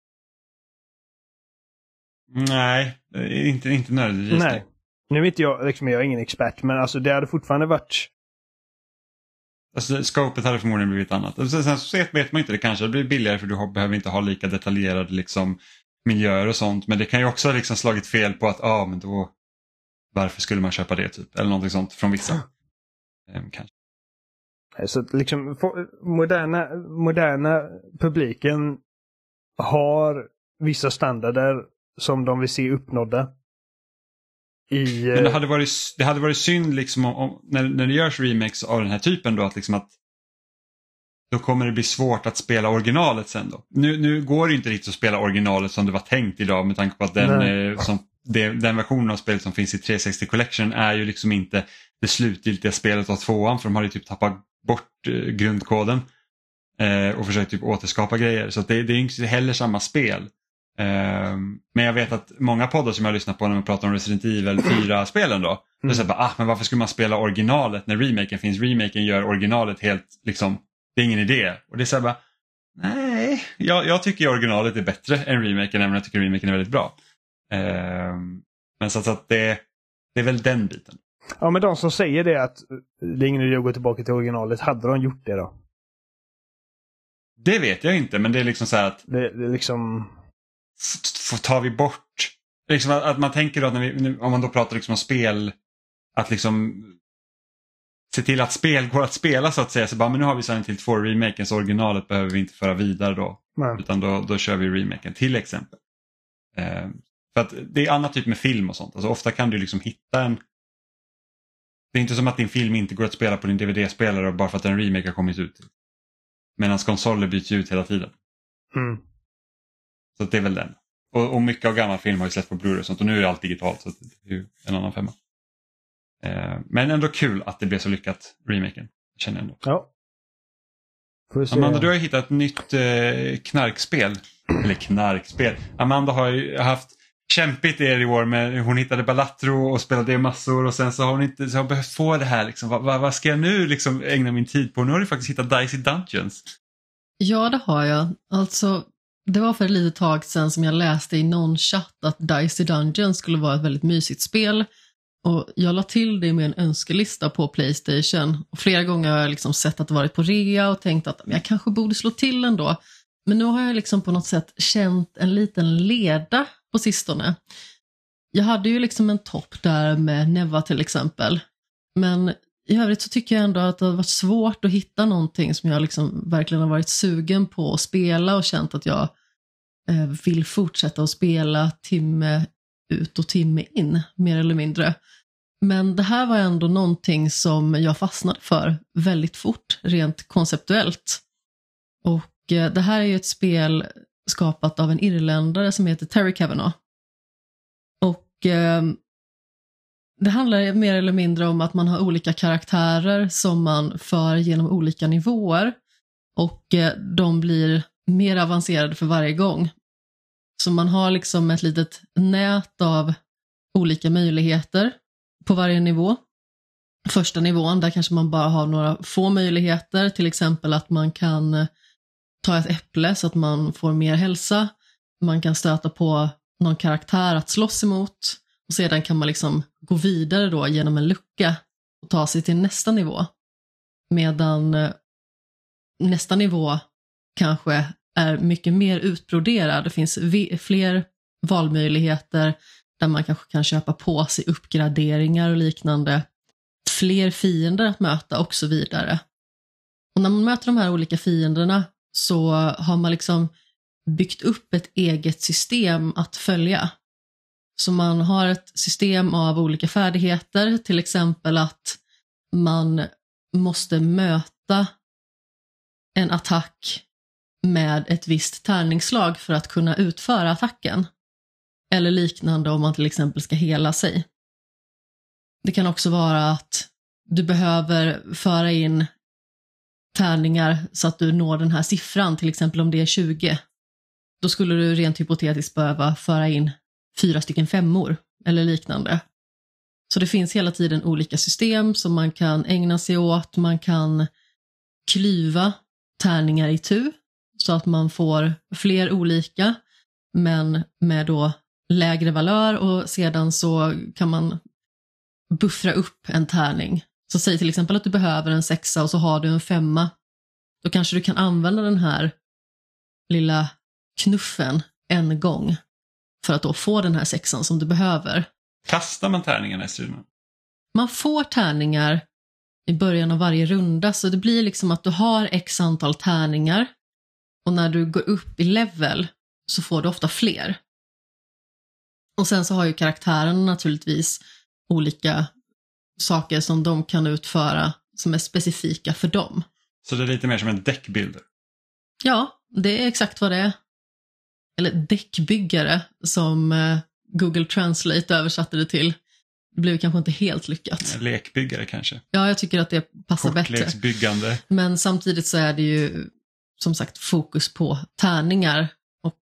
Speaker 1: Nej, inte nödvändigtvis.
Speaker 3: Nej. Nu är inte jag, liksom, jag är ingen expert, men alltså det hade fortfarande varit...
Speaker 1: Alltså scopet hade förmodligen blivit annat. Sen så vet man inte, det kanske blir billigare för du behöver inte ha lika detaljerade liksom, miljöer och sånt. Men det kan ju också ha liksom slagit fel på att men då varför skulle man köpa det typ? Eller någonting sånt från vissa. Kanske.
Speaker 3: Så att liksom moderna publiken har vissa standarder som de vill se uppnådda. Men det hade varit synd liksom om när det görs remakes av den här typen då att då kommer det bli svårt att spela originalet sen då. Nu går det inte riktigt att spela originalet som det var tänkt idag med tanke på att den versionen av spelet som finns i 360 Collection är ju liksom inte det slutgiltiga spelet av tvåan, för de har ju typ tappat bort grundkoden och försökt typ återskapa grejer, så att det är inte heller samma spel. Men jag vet att många poddar som jag lyssnar på när man pratar om Resident Evil 4-spelen då, då säger bara, men varför skulle man spela originalet när remaken finns? Remaken gör originalet helt liksom, det är ingen idé. Och det är så här bara, nej, jag tycker originalet är bättre än remaken, även om jag tycker remaken är väldigt bra. Men så att det är väl den biten. Ja, men de som säger det att det är ingen idé att gå tillbaka till originalet, hade de gjort det då?
Speaker 1: Det vet jag inte, men det är liksom så här att
Speaker 3: det är liksom...
Speaker 1: tar vi bort liksom att man tänker då att om man då pratar liksom om spel, att liksom se till att spel går att spela så att säga, så bara, men nu har vi Silent Hill 2 remaken, så originalet behöver vi inte föra vidare då. Nej. Utan då kör vi remaken till exempel. För att det är annat typ med film och sånt, alltså ofta kan du liksom hitta det är inte som att din film inte går att spela på din DVD-spelare bara för att en remake har kommit ut, medan konsoler byts ut hela tiden. Så det är väl den. Och mycket av gammal film har ju släppt på Blu-ray och sånt, och nu är det allt digitalt, så det är ju en annan femma. Men ändå kul att det blev så lyckat, remaken, känner jag ändå.
Speaker 3: Ja.
Speaker 1: Amanda, du har ju hittat ett nytt knarkspel. Eller knarkspel. Amanda har ju haft kämpigt i år med, hon hittade Balatro och spelade det massor, och sen så har hon inte så har behövt få det här liksom, vad ska jag nu liksom ägna min tid på? Nu har du faktiskt hittat Dicey Dungeons.
Speaker 2: Ja, det har jag. Alltså, det var för ett litet tag sedan som jag läste i någon chatt att Dicey Dungeons skulle vara ett väldigt mysigt spel. Och jag la till det med en önskelista på PlayStation. Och flera gånger har jag liksom sett att det varit på rea och tänkt att jag kanske borde slå till ändå. Men nu har jag liksom på något sätt känt en liten leda på sistone. Jag hade ju liksom en topp där med Neva till exempel. Men i övrigt så tycker jag ändå att det har varit svårt att hitta någonting som jag liksom verkligen har varit sugen på att spela och känt att jag vill fortsätta att spela timme ut och timme in, mer eller mindre. Men det här var ändå någonting som jag fastnade för väldigt fort, rent konceptuellt. Och det här är ju ett spel skapat av en irländare som heter Terry Kavanagh. Och det handlar mer eller mindre om att man har olika karaktärer som man för genom olika nivåer. Och de blir mer avancerade för varje gång. Så man har liksom ett litet nät av olika möjligheter på varje nivå. Första nivån, där kanske man bara har några få möjligheter. Till exempel att man kan ta ett äpple så att man får mer hälsa. Man kan stöta på någon karaktär att slåss emot. Och sedan kan man liksom gå vidare då genom en lucka och ta sig till nästa nivå. Medan nästa nivå kanske är mycket mer utbroderad. Det finns fler valmöjligheter där man kanske kan köpa på sig uppgraderingar och liknande. Fler fiender att möta och så vidare. Och när man möter de här olika fienderna så har man liksom byggt upp ett eget system att följa. Så man har ett system av olika färdigheter, till exempel att man måste möta en attack med ett visst tärningsslag för att kunna utföra attacken. Eller liknande om man till exempel ska hela sig. Det kan också vara att du behöver föra in tärningar så att du når den här siffran, till exempel om det är 20. Då skulle du rent hypotetiskt behöva föra in 4 stycken 5-or eller liknande. Så det finns hela tiden olika system som man kan ägna sig åt. Man kan klyva tärningar i tu så att man får fler olika men med då lägre valör, och sedan så kan man buffra upp en tärning. Så säg till exempel att du behöver en 6 och så har du en 5. Då kanske du kan använda den här lilla knuffen en gång för att då få den här 6 som du behöver.
Speaker 1: Kastar man tärningarna i striden?
Speaker 2: Man får tärningar i början av varje runda, så det blir liksom att du har x antal tärningar och när du går upp i level så får du ofta fler. Och sen så har ju karaktären naturligtvis olika saker som de kan utföra som är specifika för dem.
Speaker 1: Så det är lite mer som en deckbuilder?
Speaker 2: Ja, det är exakt vad det är. Eller däckbyggare som Google Translate översatte det till. Det blev kanske inte helt lyckat.
Speaker 1: Lekbyggare kanske?
Speaker 2: Ja, jag tycker att det passar bättre.
Speaker 1: Kortleksbyggande.
Speaker 2: Men samtidigt så är det ju som sagt fokus på tärningar. Och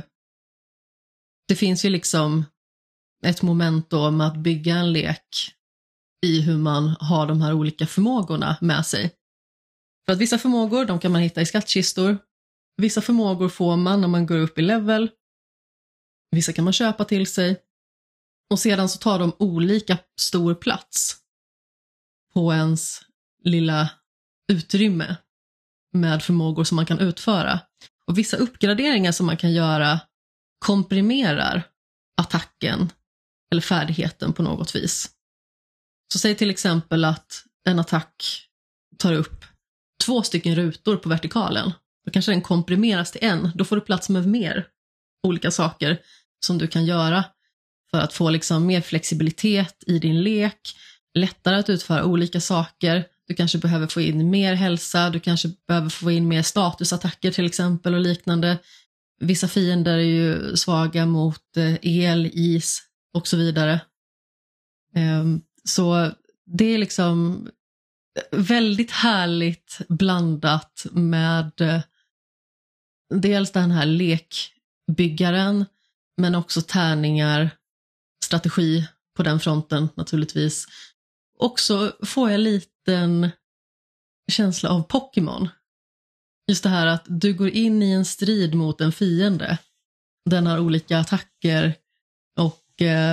Speaker 2: det finns ju liksom ett moment då med att bygga en lek i hur man har de här olika förmågorna med sig. För att vissa förmågor, de kan man hitta i skattkistor. Vissa förmågor får man när man går upp i level. Vissa kan man köpa till sig. Och sedan så tar de olika stor plats på ens lilla utrymme med förmågor som man kan utföra. Och vissa uppgraderingar som man kan göra komprimerar attacken eller färdigheten på något vis. Så säg till exempel att en attack tar upp 2 stycken rutor på vertikalen. Då kanske den komprimeras till en. Då får du plats med mer olika saker som du kan göra för att få liksom mer flexibilitet i din lek. Lättare att utföra olika saker. Du kanske behöver få in mer hälsa. Du kanske behöver få in mer statusattacker till exempel och liknande. Vissa fiender är ju svaga mot el, is och så vidare. Så det är liksom väldigt härligt blandat med dels den här lekbyggaren men också tärningar, strategi på den fronten naturligtvis. Och så får jag liten känsla av Pokémon. Just det här att du går in i en strid mot en fiende. Den har olika attacker och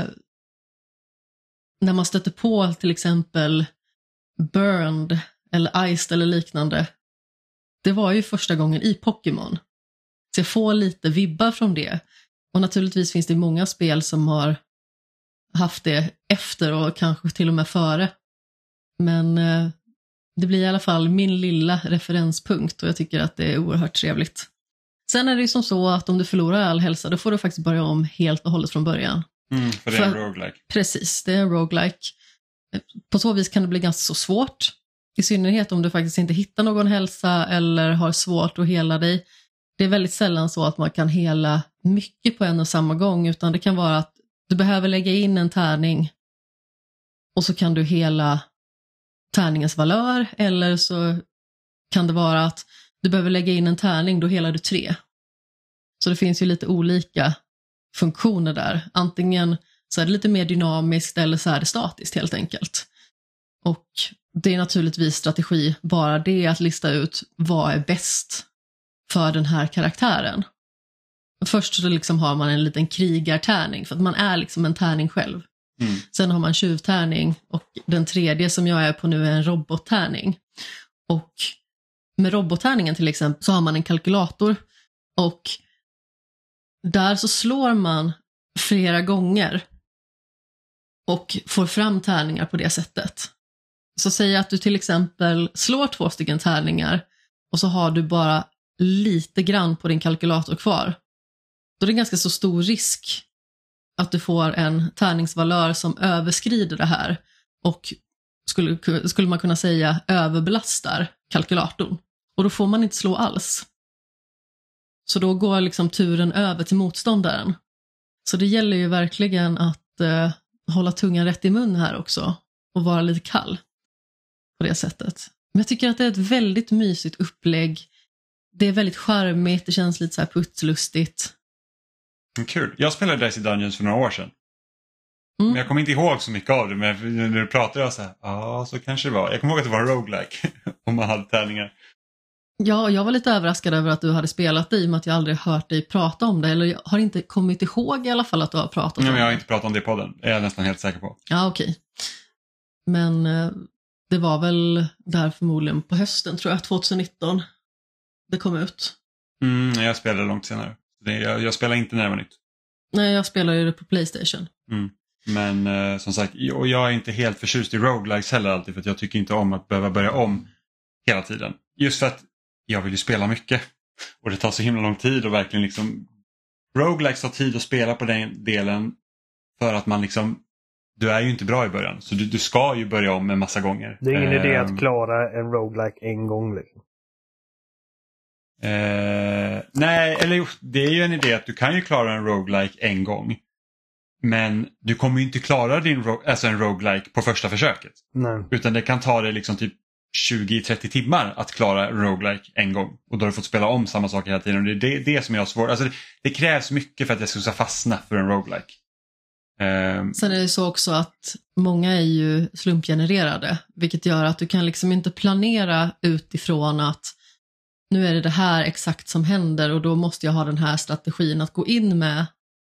Speaker 2: när man stöter på till exempel Burned eller Iced eller liknande. Det var ju första gången i Pokémon. Så jag får lite vibbar från det. Och naturligtvis finns det många spel som har haft det efter och kanske till och med före. Men det blir i alla fall min lilla referenspunkt och jag tycker att det är oerhört trevligt. Sen är det ju som så att om du förlorar all hälsa då får du faktiskt börja om helt och hållet från början.
Speaker 1: För det är en roguelike.
Speaker 2: Precis, det är en roguelike. På så vis kan det bli ganska så svårt. I synnerhet om du faktiskt inte hittar någon hälsa eller har svårt att hela dig. Det är väldigt sällan så att man kan hela mycket på en och samma gång, utan det kan vara att du behöver lägga in en tärning och så kan du hela tärningens valör, eller så kan det vara att du behöver lägga in en tärning, då helar du 3. Så det finns ju lite olika funktioner där. Antingen så är det lite mer dynamiskt eller så är det statiskt helt enkelt. Och det är naturligtvis strategi, bara det att lista ut vad är bäst för den här karaktären. Först så liksom har man en liten krigartärning, för att man är liksom en tärning själv. Sen har man tjuvtärning, och den tredje som jag är på nu är en robottärning. Och med robottärningen till exempel så har man en kalkylator, och där så slår man flera gånger och får fram tärningar på det sättet. Så säg att du till exempel slår 2 stycken tärningar och så har du bara lite grann på din kalkylator kvar. Då är det ganska så stor risk att du får en tärningsvalör som överskrider det här och skulle man kunna säga överbelastar kalkylatorn. Och då får man inte slå alls. Så då går liksom turen över till motståndaren. Så det gäller ju verkligen att hålla tungan rätt i mun här också och vara lite kall på det sättet. Men jag tycker att det är ett väldigt mysigt upplägg. Det är väldigt charmigt, det känns lite så här putslustigt.
Speaker 1: Kul. Jag spelade Dicey Dungeons för några år sedan. Men jag kommer inte ihåg så mycket av det, men när du pratade jag så här, ja, så kanske det var. Jag kommer ihåg att det var roguelike om man hade tärningar.
Speaker 2: Ja, jag var lite överraskad över att du hade spelat det, i och med att jag aldrig hört dig prata om det. Eller jag har inte kommit ihåg i alla fall att du har pratat om det.
Speaker 1: Men jag har inte pratat om det i podden, är jag nästan helt säker på.
Speaker 2: Ja, okej. Men det var väl där förmodligen på hösten, tror jag, 2019 det kom ut.
Speaker 1: Jag spelade långt senare. Jag spelar inte när det var nytt.
Speaker 2: Nej, jag spelar ju det på PlayStation.
Speaker 1: Men som sagt, och jag är inte helt förtjust i roguelikes heller alltid, för att jag tycker inte om att behöva börja om hela tiden. Just för att jag vill ju spela mycket och det tar så himla lång tid, och verkligen liksom roguelikes tar tid att spela på den delen, för att man liksom, du är ju inte bra i början, så du ska ju börja om en massa gånger.
Speaker 3: Det är ingen idé att klara en roguelike en gång liksom.
Speaker 1: Nej, eller det är ju en idé att du kan ju klara en roguelike en gång. Men du kommer ju inte klara en roguelike på första försöket.
Speaker 3: Nej.
Speaker 1: Utan det kan ta dig liksom typ 20-30 timmar att klara roguelike en gång. Och då har du fått spela om samma sak hela tiden. Och det är det som jag har svårt. Alltså det krävs mycket för att jag ska fastna för en roguelike.
Speaker 2: Sen är det så också att många är ju slumpgenererade. Vilket gör att du kan liksom inte planera utifrån att nu är det här exakt som händer och då måste jag ha den här strategin att gå in med.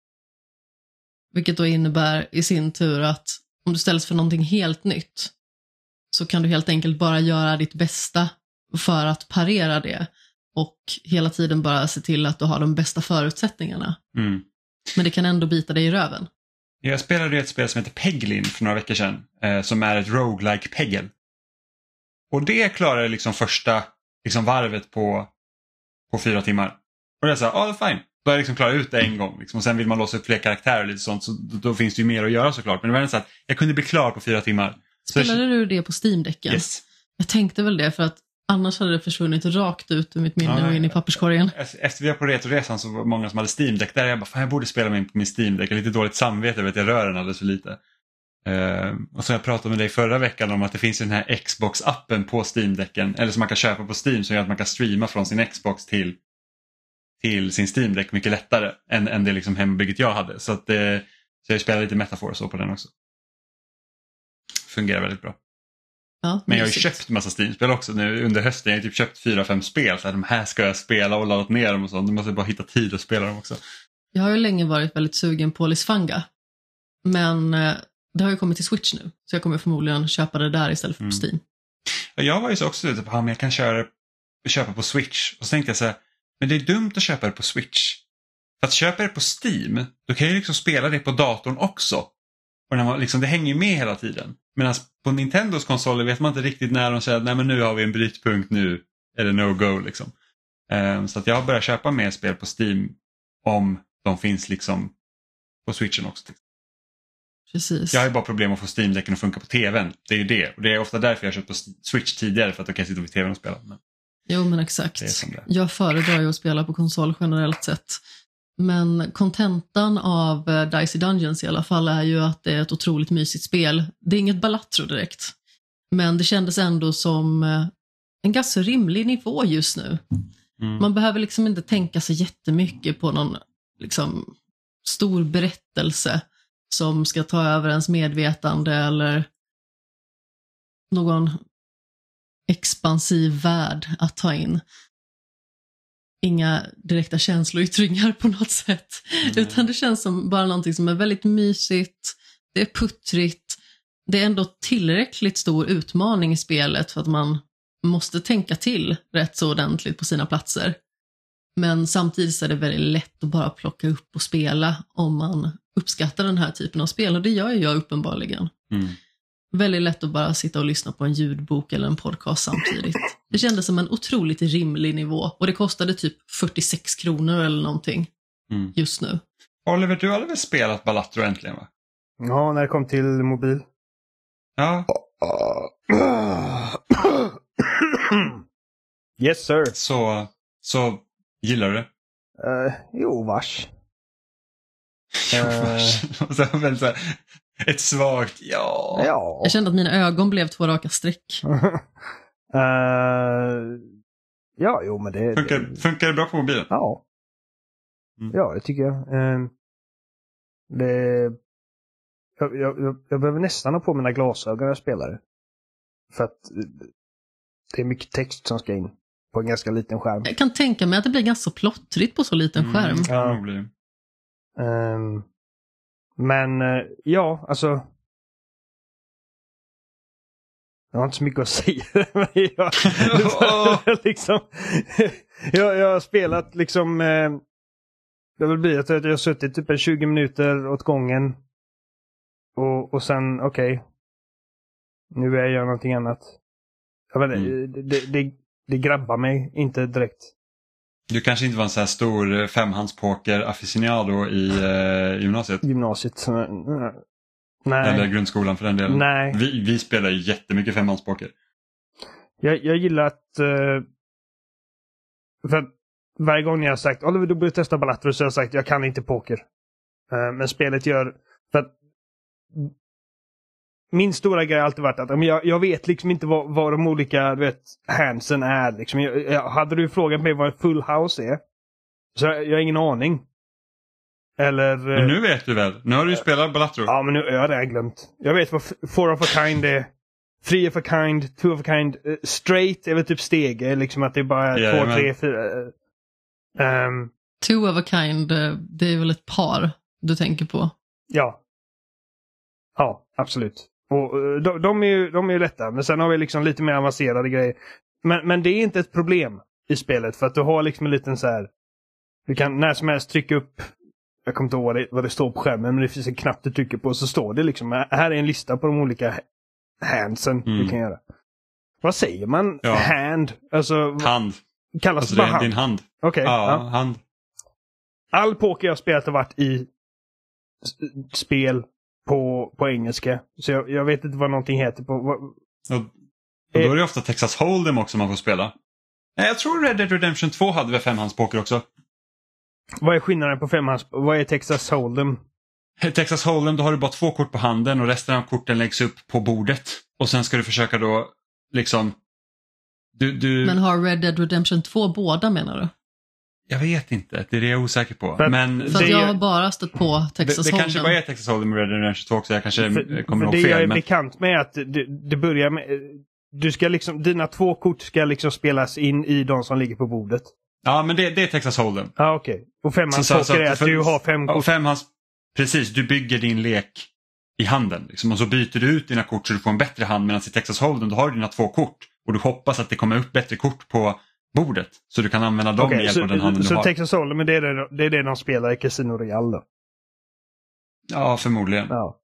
Speaker 2: Vilket då innebär i sin tur att om du ställs för någonting helt nytt så kan du helt enkelt bara göra ditt bästa för att parera det och hela tiden bara se till att du har de bästa förutsättningarna. Men det kan ändå bita dig i röven.
Speaker 1: Jag spelade ett spel som heter Peglin för några veckor sedan, som är ett roguelike pegel. Och det klarar liksom första liksom varvet på 4 timmar. Och det är så här, fine. Då har jag liksom klarat ut det en gång. Liksom. Och sen vill man låsa upp fler karaktärer och lite sånt. Så då finns det ju mer att göra såklart. Men det var så att jag kunde bli klar på 4 timmar.
Speaker 2: Spelade du det på Steam-däcken?
Speaker 1: Yes.
Speaker 2: Jag tänkte väl det, för att annars hade det försvunnit rakt ut ur mitt minne och in i papperskorgen.
Speaker 1: Efter vi var på Retroresan så var det många som hade Steam-däck där. Jag bara, fan, jag borde spela på min Steam-däck. Jag har lite dåligt samvete över att jag rör den alldeles för lite. Och så jag pratade med dig förra veckan om att det finns den här Xbox-appen på Steam-däcken. Eller som man kan köpa på Steam, som gör att man kan streama från sin Xbox till sin Steam-däck mycket lättare än det liksom hembygget jag hade. Så jag spelar lite Metaphor så på den också. Fungerar väldigt bra.
Speaker 2: Ja,
Speaker 1: men jag har ju köpt massa Steam-spel också nu under hösten. Jag har typ köpt 4-5 spel. Så här, de här ska jag spela och laddat ner dem och sånt. Du måste bara hitta tid att spela dem också.
Speaker 2: Jag har ju länge varit väldigt sugen på Lisfanga. Men det har ju kommit till Switch nu. Så jag kommer förmodligen köpa det där istället för på Steam.
Speaker 1: Jag var ju så också typ, men jag kan köpa på Switch. Och så tänkte jag så här, men det är dumt att köpa det på Switch. För att köpa det på Steam, då kan jag ju liksom spela det på datorn också. Och när man, liksom, det hänger med hela tiden. Medan på Nintendos konsoler vet man inte riktigt när de säger att nej, men nu har vi en brytpunkt, nu är det no-go liksom. Så att jag har börjat köpa mer spel på Steam om de finns liksom på Switchen också.
Speaker 2: Precis.
Speaker 1: Jag har ju bara problem att få Steam-däcken att funka på tvn. Det är ju det. Och det är ofta därför jag köpt på Switch tidigare, för att då kan jag sitta vid tvn och spela. Men
Speaker 2: jo, men exakt. Jag föredrar ju att spela på konsol generellt sett. Men kontentan av Dicey Dungeons i alla fall är ju att det är ett otroligt mysigt spel. Det är inget Balatro direkt. Men det kändes ändå som en ganska rimlig nivå just nu. Man behöver liksom inte tänka så jättemycket på någon liksom stor berättelse som ska ta över ens medvetande eller någon expansiv värld att ta in. inga direkta känsloyttringar på något sätt. Utan det känns som bara någonting som är väldigt mysigt. Det är puttrigt. Det är ändå tillräckligt stor utmaning i spelet för att man måste tänka till rätt så ordentligt på sina platser. Men samtidigt så är det väldigt lätt att bara plocka upp och spela om man uppskattar den här typen av spel. Och det gör jag uppenbarligen. Väldigt lätt att bara sitta och lyssna på en ljudbok eller en podcast samtidigt. Det kändes som en otroligt rimlig nivå. Och det kostade typ 46 kronor eller någonting just nu.
Speaker 1: Oliver, du hade väl spelat Balatro äntligen, va?
Speaker 3: Ja, när det kom till mobil.
Speaker 1: Ja.
Speaker 3: Yes sir.
Speaker 1: Så gillar du det?
Speaker 3: Jo, vars.
Speaker 1: Och så väl så här, ett svagt ja.
Speaker 2: Jag kände att mina ögon blev 2 raka streck.
Speaker 3: Ja, jo men det...
Speaker 1: Funkar det bra på mobilen?
Speaker 3: Ja. Ja, det tycker jag. Jag behöver nästan ha på mina glasögon när jag spelar det. För att det är mycket text som ska in på en ganska liten skärm.
Speaker 2: Jag kan tänka mig att det blir ganska plottrigt på så liten skärm.
Speaker 1: Ja, det blir.
Speaker 3: Men ja, alltså jag har inte så mycket att säga. Jag har spelat liksom det vill bli att jag har suttit typ 20 minuter åt gången och sen okej. Nu vill jag göra någonting annat. Jag vet, det grabbar mig inte direkt.
Speaker 1: Du kanske inte var en så här stor femhandspoker-aficionado i gymnasiet? Nej. Eller grundskolan för den delen.
Speaker 3: Nej.
Speaker 1: Vi spelar ju jättemycket femhandspoker.
Speaker 3: Jag gillar att för varje gång jag har sagt Oliver, du borde testa Balatro, så har jag sagt jag kan inte poker. Men spelet gör för att min stora grej har alltid varit att jag vet liksom inte vad de olika handsen är. Liksom. Hade du frågat mig vad full house är så jag har ingen aning. Eller,
Speaker 1: men nu vet du väl? Nu har du ju spelat Balatro.
Speaker 3: Ja, men nu har jag glömt. Jag vet vad 4 of a kind är. 3 of a kind, 2 of a kind. Straight är väl typ stege. Liksom att det är bara 2, 3, 4.
Speaker 2: 2 of a kind, det är väl ett par du tänker på?
Speaker 3: Ja. Ja, absolut. Och de är ju lätta. Men sen har vi liksom lite mer avancerade grejer. Men det är inte ett problem i spelet. För att du har liksom en liten så här. Du kan när som helst trycka upp. Jag kommer inte ihåg vad det står på skärmen. Men det finns en knapp du trycker på. Så står det liksom. Här är en lista på de olika handsen du kan göra. Vad säger man?
Speaker 1: Ja.
Speaker 3: Hand. Alltså,
Speaker 1: hand.
Speaker 3: Kallas
Speaker 1: alltså
Speaker 3: det bara
Speaker 1: hand? Din hand.
Speaker 3: Okej.
Speaker 1: Ja, hand.
Speaker 3: All poker jag spelat har varit i spel på engelska. Så jag vet inte vad någonting heter på.
Speaker 1: Och då är det ofta Texas Hold'em också man får spela. Nej, jag tror Red Dead Redemption 2 hade väl femhandspoker också.
Speaker 3: Vad är skillnaden på femhands? Vad är Texas Hold'em?
Speaker 1: Texas Hold'em, då har du bara 2 kort på handen och resten av korten läggs upp på bordet. Och sen ska du försöka då liksom...
Speaker 2: Men har Red Dead Redemption 2 båda, menar du?
Speaker 1: Jag vet inte, det är det jag är osäker på.
Speaker 2: För
Speaker 1: men
Speaker 2: jag har bara stött på Texas Hold'em.
Speaker 1: Det kanske bara är Texas Hold'em med Red Dead Redemption 2 också. Jag kanske kommer ihåg fel.
Speaker 3: Det jag är bekant med att det börjar med... Du ska liksom, dina 2 kort ska liksom spelas in i de som ligger på bordet.
Speaker 1: Ja, men det är Texas Hold'em.
Speaker 3: Ja, okej. Och femhandspoker är att du har 5 kort.
Speaker 1: Och precis, du bygger din lek i handen. Liksom, och så byter du ut dina kort så du får en bättre hand. Medan i Texas Hold'em då har du dina 2 kort. Och du hoppas att det kommer upp bättre kort på bordet. Så du kan använda dem med hjälp av den handen du har.
Speaker 3: Så Texas Hold'em, det är det de spelar i Casino Royale då?
Speaker 1: Ja, förmodligen.
Speaker 3: Ja.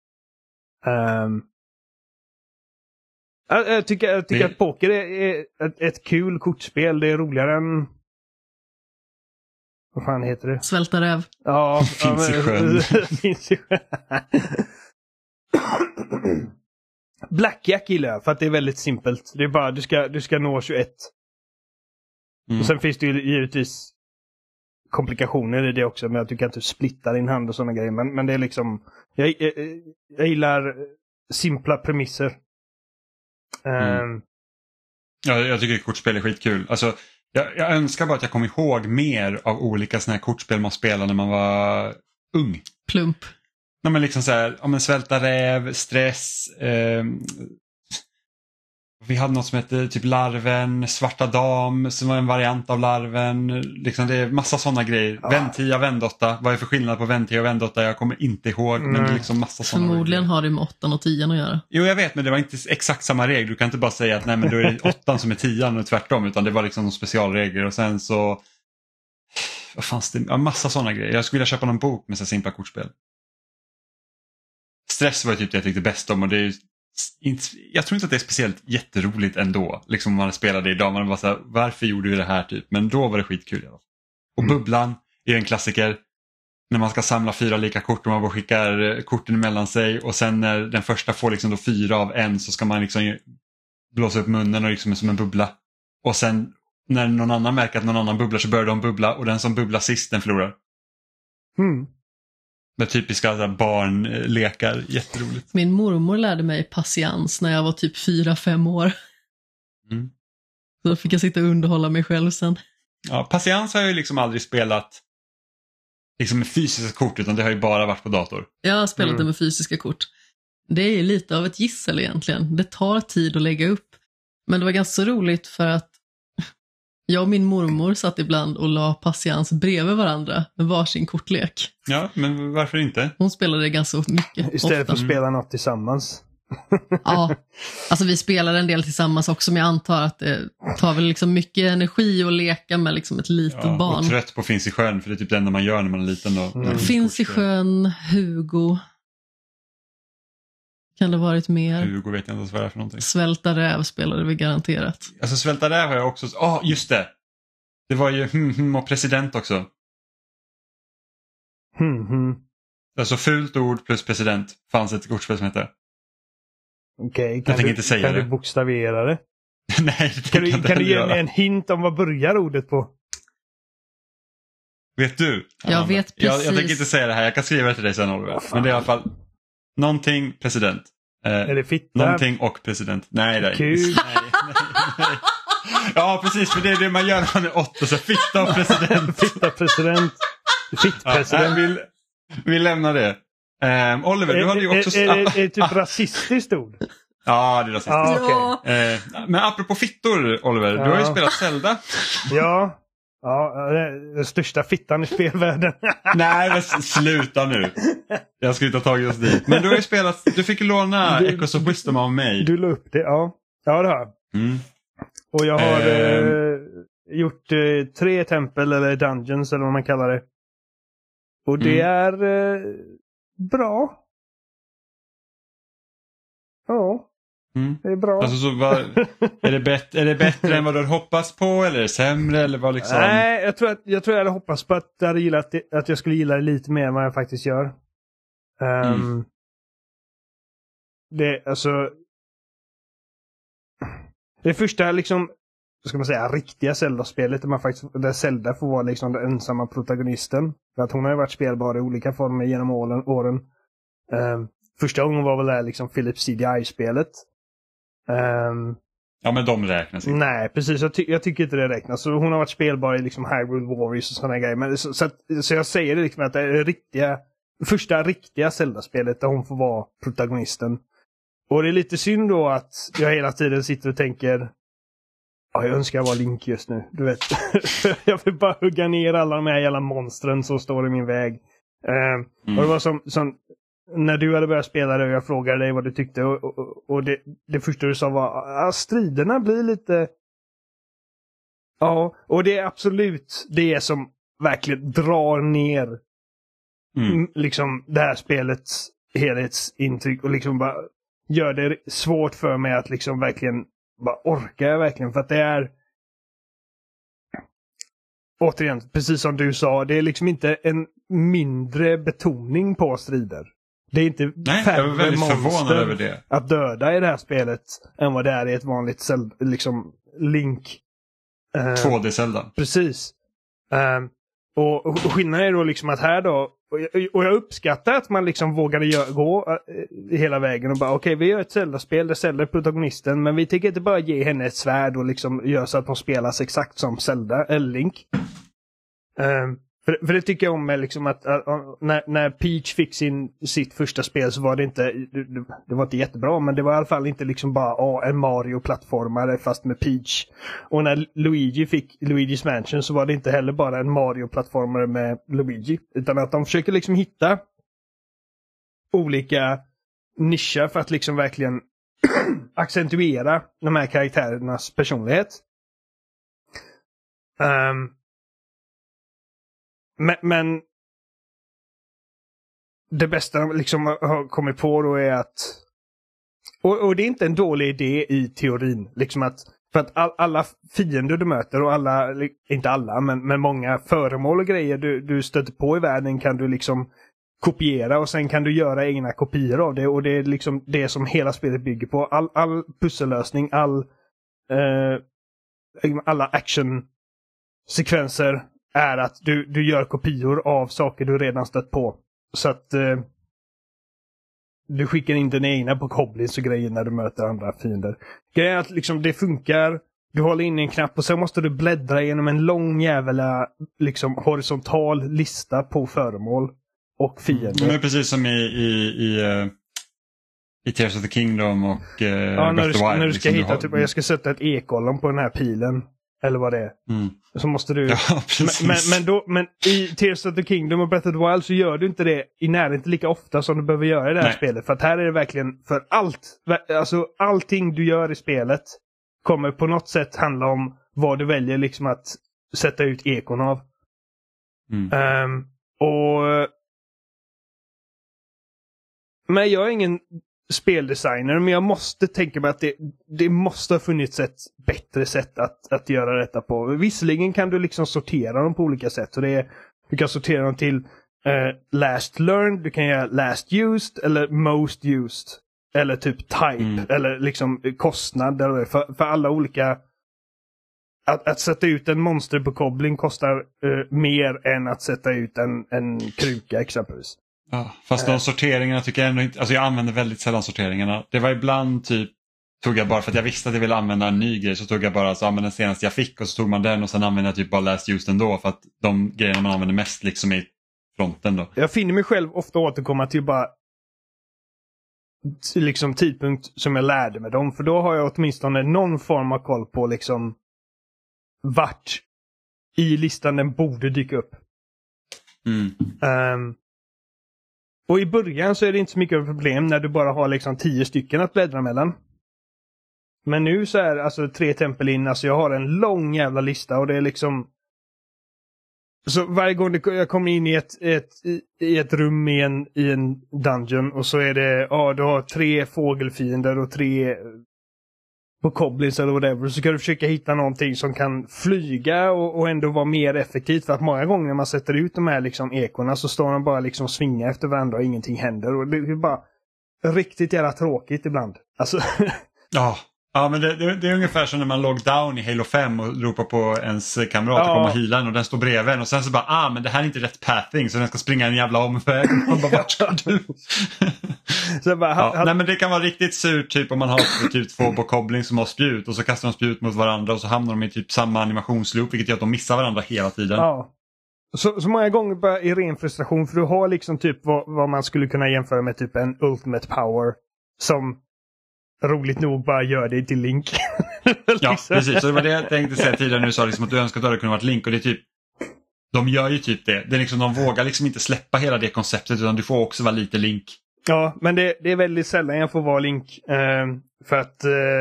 Speaker 3: Jag tycker att poker är ett kul kortspel. Det är roligare än... Vad fan heter det?
Speaker 2: Svälta räv.
Speaker 3: Ja.
Speaker 1: Finns i sjön.
Speaker 3: Finns i sjön. Blackjack gillar jag för att det är väldigt simpelt. Det är bara du ska nå 21. Och sen finns det ju givetvis komplikationer i det också. Men att du kan inte splitta din hand och sådana grejer. Men det är liksom... Jag gillar simpla premisser.
Speaker 1: Ja, jag tycker kortspel är skitkul. Alltså, jag önskar bara att jag kom ihåg mer av olika såna här kortspel man spelade när man var ung.
Speaker 2: Plump.
Speaker 1: Ja, men liksom så här, svälta räv, stress. Vi hade något som hette typ Larven, Svarta Dam som var en variant av Larven. Liksom det är massa sådana grejer. Vän 10, Vän 8. Vad är för skillnad på Vän 10 och Vän 8? Jag kommer inte ihåg. Men det är liksom massa sådana.
Speaker 2: Förmodligen har det med 8 och 10 att göra.
Speaker 1: Jo, jag vet, men det var inte exakt samma regel. Du kan inte bara säga att nej, men då är det 8 som är 10 och tvärtom. Utan det var liksom specialregler. Och sen så... Vad fanns det? Ja, massa sådana grejer. Jag skulle vilja köpa någon bok med så simpla kortspel. Stress var typ det jag tyckte bäst om. Och det är jag tror inte att det är speciellt jätteroligt ändå. Liksom om man spelar det idag. Man bara så här, varför gjorde du det här typ? Men då var det skitkul i alla fall. Och Bubblan är en klassiker. När man ska samla 4 lika kort och man bara skickar korten emellan sig. Och sen när den första får liksom då 4 av en så ska man liksom blåsa upp munnen och liksom som en bubbla. Och sen när någon annan märker att någon annan bubblar så börjar de bubbla. Och den som bubblar sist den förlorar. Med typiska barnlekar, jätteroligt.
Speaker 2: Min mormor lärde mig patiens när jag var typ 4-5 år. Så då fick jag sitta och underhålla mig själv sen.
Speaker 1: Ja, patiens har jag ju liksom aldrig spelat liksom med fysiska kort utan det har ju bara varit på dator.
Speaker 2: Jag har spelat det med fysiska kort. Det är lite av ett gissel egentligen. Det tar tid att lägga upp. Men det var ganska roligt för att jag och min mormor satt ibland och la patiens bredvid varandra med varsin kortlek.
Speaker 1: Ja, men varför inte?
Speaker 2: Hon spelade det ganska mycket.
Speaker 3: Istället för att spela något tillsammans.
Speaker 2: Ja, alltså vi spelar en del tillsammans också, men jag antar att det tar väl liksom mycket energi att leka med liksom ett litet barn.
Speaker 1: Och trött på Finns i sjön, för det är typ det enda man gör när man är liten. Då.
Speaker 2: Finns i sjön, Hugo. Kan det varit mer?
Speaker 1: Hugo vet jag inte vad det är för någonting.
Speaker 2: Svälta räv spelade vi garanterat.
Speaker 1: Alltså Svälta räv har jag också... just det! Det var ju och president också. Alltså fult ord plus president fanns ett kortspel som heter.
Speaker 3: Okej,
Speaker 1: jag tänker inte säga
Speaker 3: kan
Speaker 1: det.
Speaker 3: Du bokstavera det?
Speaker 1: Nej, det
Speaker 3: kan du ge mig en hint om vad börjar ordet på?
Speaker 1: Vet du?
Speaker 2: Jag vet precis.
Speaker 1: Jag tänker inte säga det här, jag kan skriva det till dig sen Oliver. Men det är i alla fall någonting president.
Speaker 3: Är det fitta?
Speaker 1: Någonting och president. Nej, det är
Speaker 3: Kul.
Speaker 1: nej. Ja, precis, för det är det man gör när man är 8. Så fitta och president.
Speaker 3: Fitta president. Fittpresident.
Speaker 1: Vi lämnar det. Oliver, du hade ju också...
Speaker 3: Är det typ rasistiskt ord?
Speaker 1: Ja, det är rasistiskt.
Speaker 3: Okay.
Speaker 1: Men apropå fittor, Oliver, du har ju spelat Zelda.
Speaker 3: Ja, den största fittan i spelvärlden.
Speaker 1: Nej, men sluta nu. Jag ska inte ha tagit oss dit. Men du har ju spelat, du fick låna Echoes of Wisdom av mig.
Speaker 3: Du la upp det, ja. Ja, det har jag. Och jag har gjort 3 tempel eller dungeons eller vad man kallar det. Och det är bra. Ja, det är bra.
Speaker 1: Alltså, är det bättre än vad du har hoppats på eller är det sämre eller vad liksom?
Speaker 3: Nej, jag tror jag hade hoppats på att jag hade gillat det, att jag skulle gilla det lite mer än vad jag faktiskt gör. Det alltså det första liksom, vad ska man säga, riktiga Zelda-spelet där Zelda får vara liksom den ensamma protagonisten. För att hon har ju varit spelbar i olika former genom åren. Första gången var väl det liksom Philips CDI-spelet.
Speaker 1: Ja, men de räknas inte.
Speaker 3: Nej, precis. Jag tycker inte det räknas. Så hon har varit spelbar i liksom Hyrule Warriors och sådana grejer. Men så jag säger det liksom att det är första riktiga Zelda-spelet där hon får vara protagonisten. Och det är lite synd då att jag hela tiden sitter och tänker, jag önskar jag var Link just nu. Du vet, jag vill bara hugga ner alla de här jävla monstren som står i min väg. Och det var som när du hade börjat spela det och jag frågade dig vad du tyckte. Och det första du sa var, striderna blir lite... Ja, och det är absolut det som verkligen drar ner liksom det här spelets helhetsintryck och liksom bara gör det svårt för mig att liksom verkligen bara orkar jag verkligen, för att det är återigen, precis som du sa, det är liksom inte en mindre betoning på strider. Det är inte färre monster över det. Att döda i det här spelet än vad det är i ett vanligt liksom Link
Speaker 1: 2D-Zelda.
Speaker 3: Precis. Och skillnaden är då liksom att här då, och jag uppskattar att man liksom vågade gå hela vägen och bara okej, vi gör ett Zelda-spel där Zelda är protagonisten, men vi tänker inte bara ge henne ett svärd och liksom göra så att hon spelas exakt som Zelda eller Link. För det tycker jag om med liksom att när Peach fick sitt första spel så var det inte det var inte jättebra, men det var i alla fall inte liksom bara en Mario-plattformare fast med Peach. Och när Luigi fick Luigi's Mansion så var det inte heller bara en Mario-plattformare med Luigi, utan att de försöker liksom hitta olika nischer för att liksom verkligen accentuera de här karaktärernas personlighet. Men det bästa liksom har kommit på då är att och det är inte en dålig idé i teorin liksom att för att alla fiender du möter och alla, inte alla men många föremål och grejer du stöter på i världen kan du liksom kopiera och sen kan du göra egna kopior av det, och det är liksom det som hela spelet bygger på. All pussellösning, alla actionsekvenser är att du gör kopior av saker du redan stött på. Så att du skickar in dina egna på goblins och grejer när du möter andra fiender. Grejen är att liksom det funkar. Du håller in en knapp och sen måste du bläddra genom en lång jävla liksom horisontal lista på föremål och fiender.
Speaker 1: Men precis som i Tears of the Kingdom och
Speaker 3: när du ska hitta typ, jag ska sätta ett ekollon på den här pilen. Eller vad det är. Så måste du...
Speaker 1: Ja,
Speaker 3: men i Tears of the Kingdom och Breath of the Wild så gör du inte det i närheten lika ofta som du behöver göra i det här spelet. För att här är det verkligen för allt. Alltså allting du gör i spelet kommer på något sätt handla om vad du väljer liksom att sätta ut ekon av. Men jag är ingen speldesigner, men jag måste tänka mig att det måste ha funnits ett bättre sätt att göra detta på. Visserligen kan du liksom sortera dem på olika sätt. Och du kan sortera dem till last learned, du kan göra last used eller most used. Eller typ type, eller liksom kostnad. För alla olika... Att sätta ut en monsterbekoppling kostar mer än att sätta ut en kruka exempelvis.
Speaker 1: Ja, fast de sorteringarna tycker jag ändå inte... Alltså jag använder väldigt sällan sorteringarna. Det var ibland typ... Tog jag bara för att jag visste att jag ville använda en ny grej, så tog jag bara den senaste jag fick och så tog man den och sen använde jag typ bara last used ändå, för att de grejerna man använder mest liksom i fronten då.
Speaker 3: Jag finner mig själv ofta återkomma till bara liksom tidpunkt som jag lärde mig dem, för då har jag åtminstone någon form av koll på liksom vart i listan den borde dyka upp. Och i början så är det inte så mycket av ett problem när du bara har liksom 10 stycken att bläddra mellan. Men nu så är alltså 3 tempel in, alltså jag har en lång jävla lista och det är liksom... Så varje gång jag kommer in i ett rum i en dungeon och så är det, du har 3 fågelfiender och 3 på goblins eller whatever, så kan du försöka hitta någonting som kan flyga och ändå vara mer effektivt, för att många gånger när man sätter ut de här liksom ekorna så står de bara liksom svinga efter varandra och ingenting händer, och det är bara riktigt jävla tråkigt ibland. Alltså...
Speaker 1: Ja, men det är ungefär som när man log down i Halo 5 och ropar på ens kamrat att komma och heala en och den står bredvid en och sen så bara, men det här är inte rätt pathing så den ska springa en jävla omväg. Man bara, vart ska du?
Speaker 3: Så bara,
Speaker 1: nej, men det kan vara riktigt surt typ om man har typ 2 bokobbling som har spjut och så kastar de spjut mot varandra och så hamnar de i typ samma animationsloop, vilket gör att de missar varandra hela tiden.
Speaker 3: Ja. Så många gånger bara i ren frustration, för du har liksom typ vad man skulle kunna jämföra med typ en ultimate power som roligt nog bara gör det till Link.
Speaker 1: Liksom. Ja, precis. Så det var det jag tänkte säga tidigare nu, sa liksom att du önskar att det hade kunnat vara Link, och det är typ, de gör ju typ det. Det är liksom, de vågar liksom inte släppa hela det konceptet, utan du får också vara lite Link.
Speaker 3: Ja, men det är väldigt sällan jag får vara Link. För att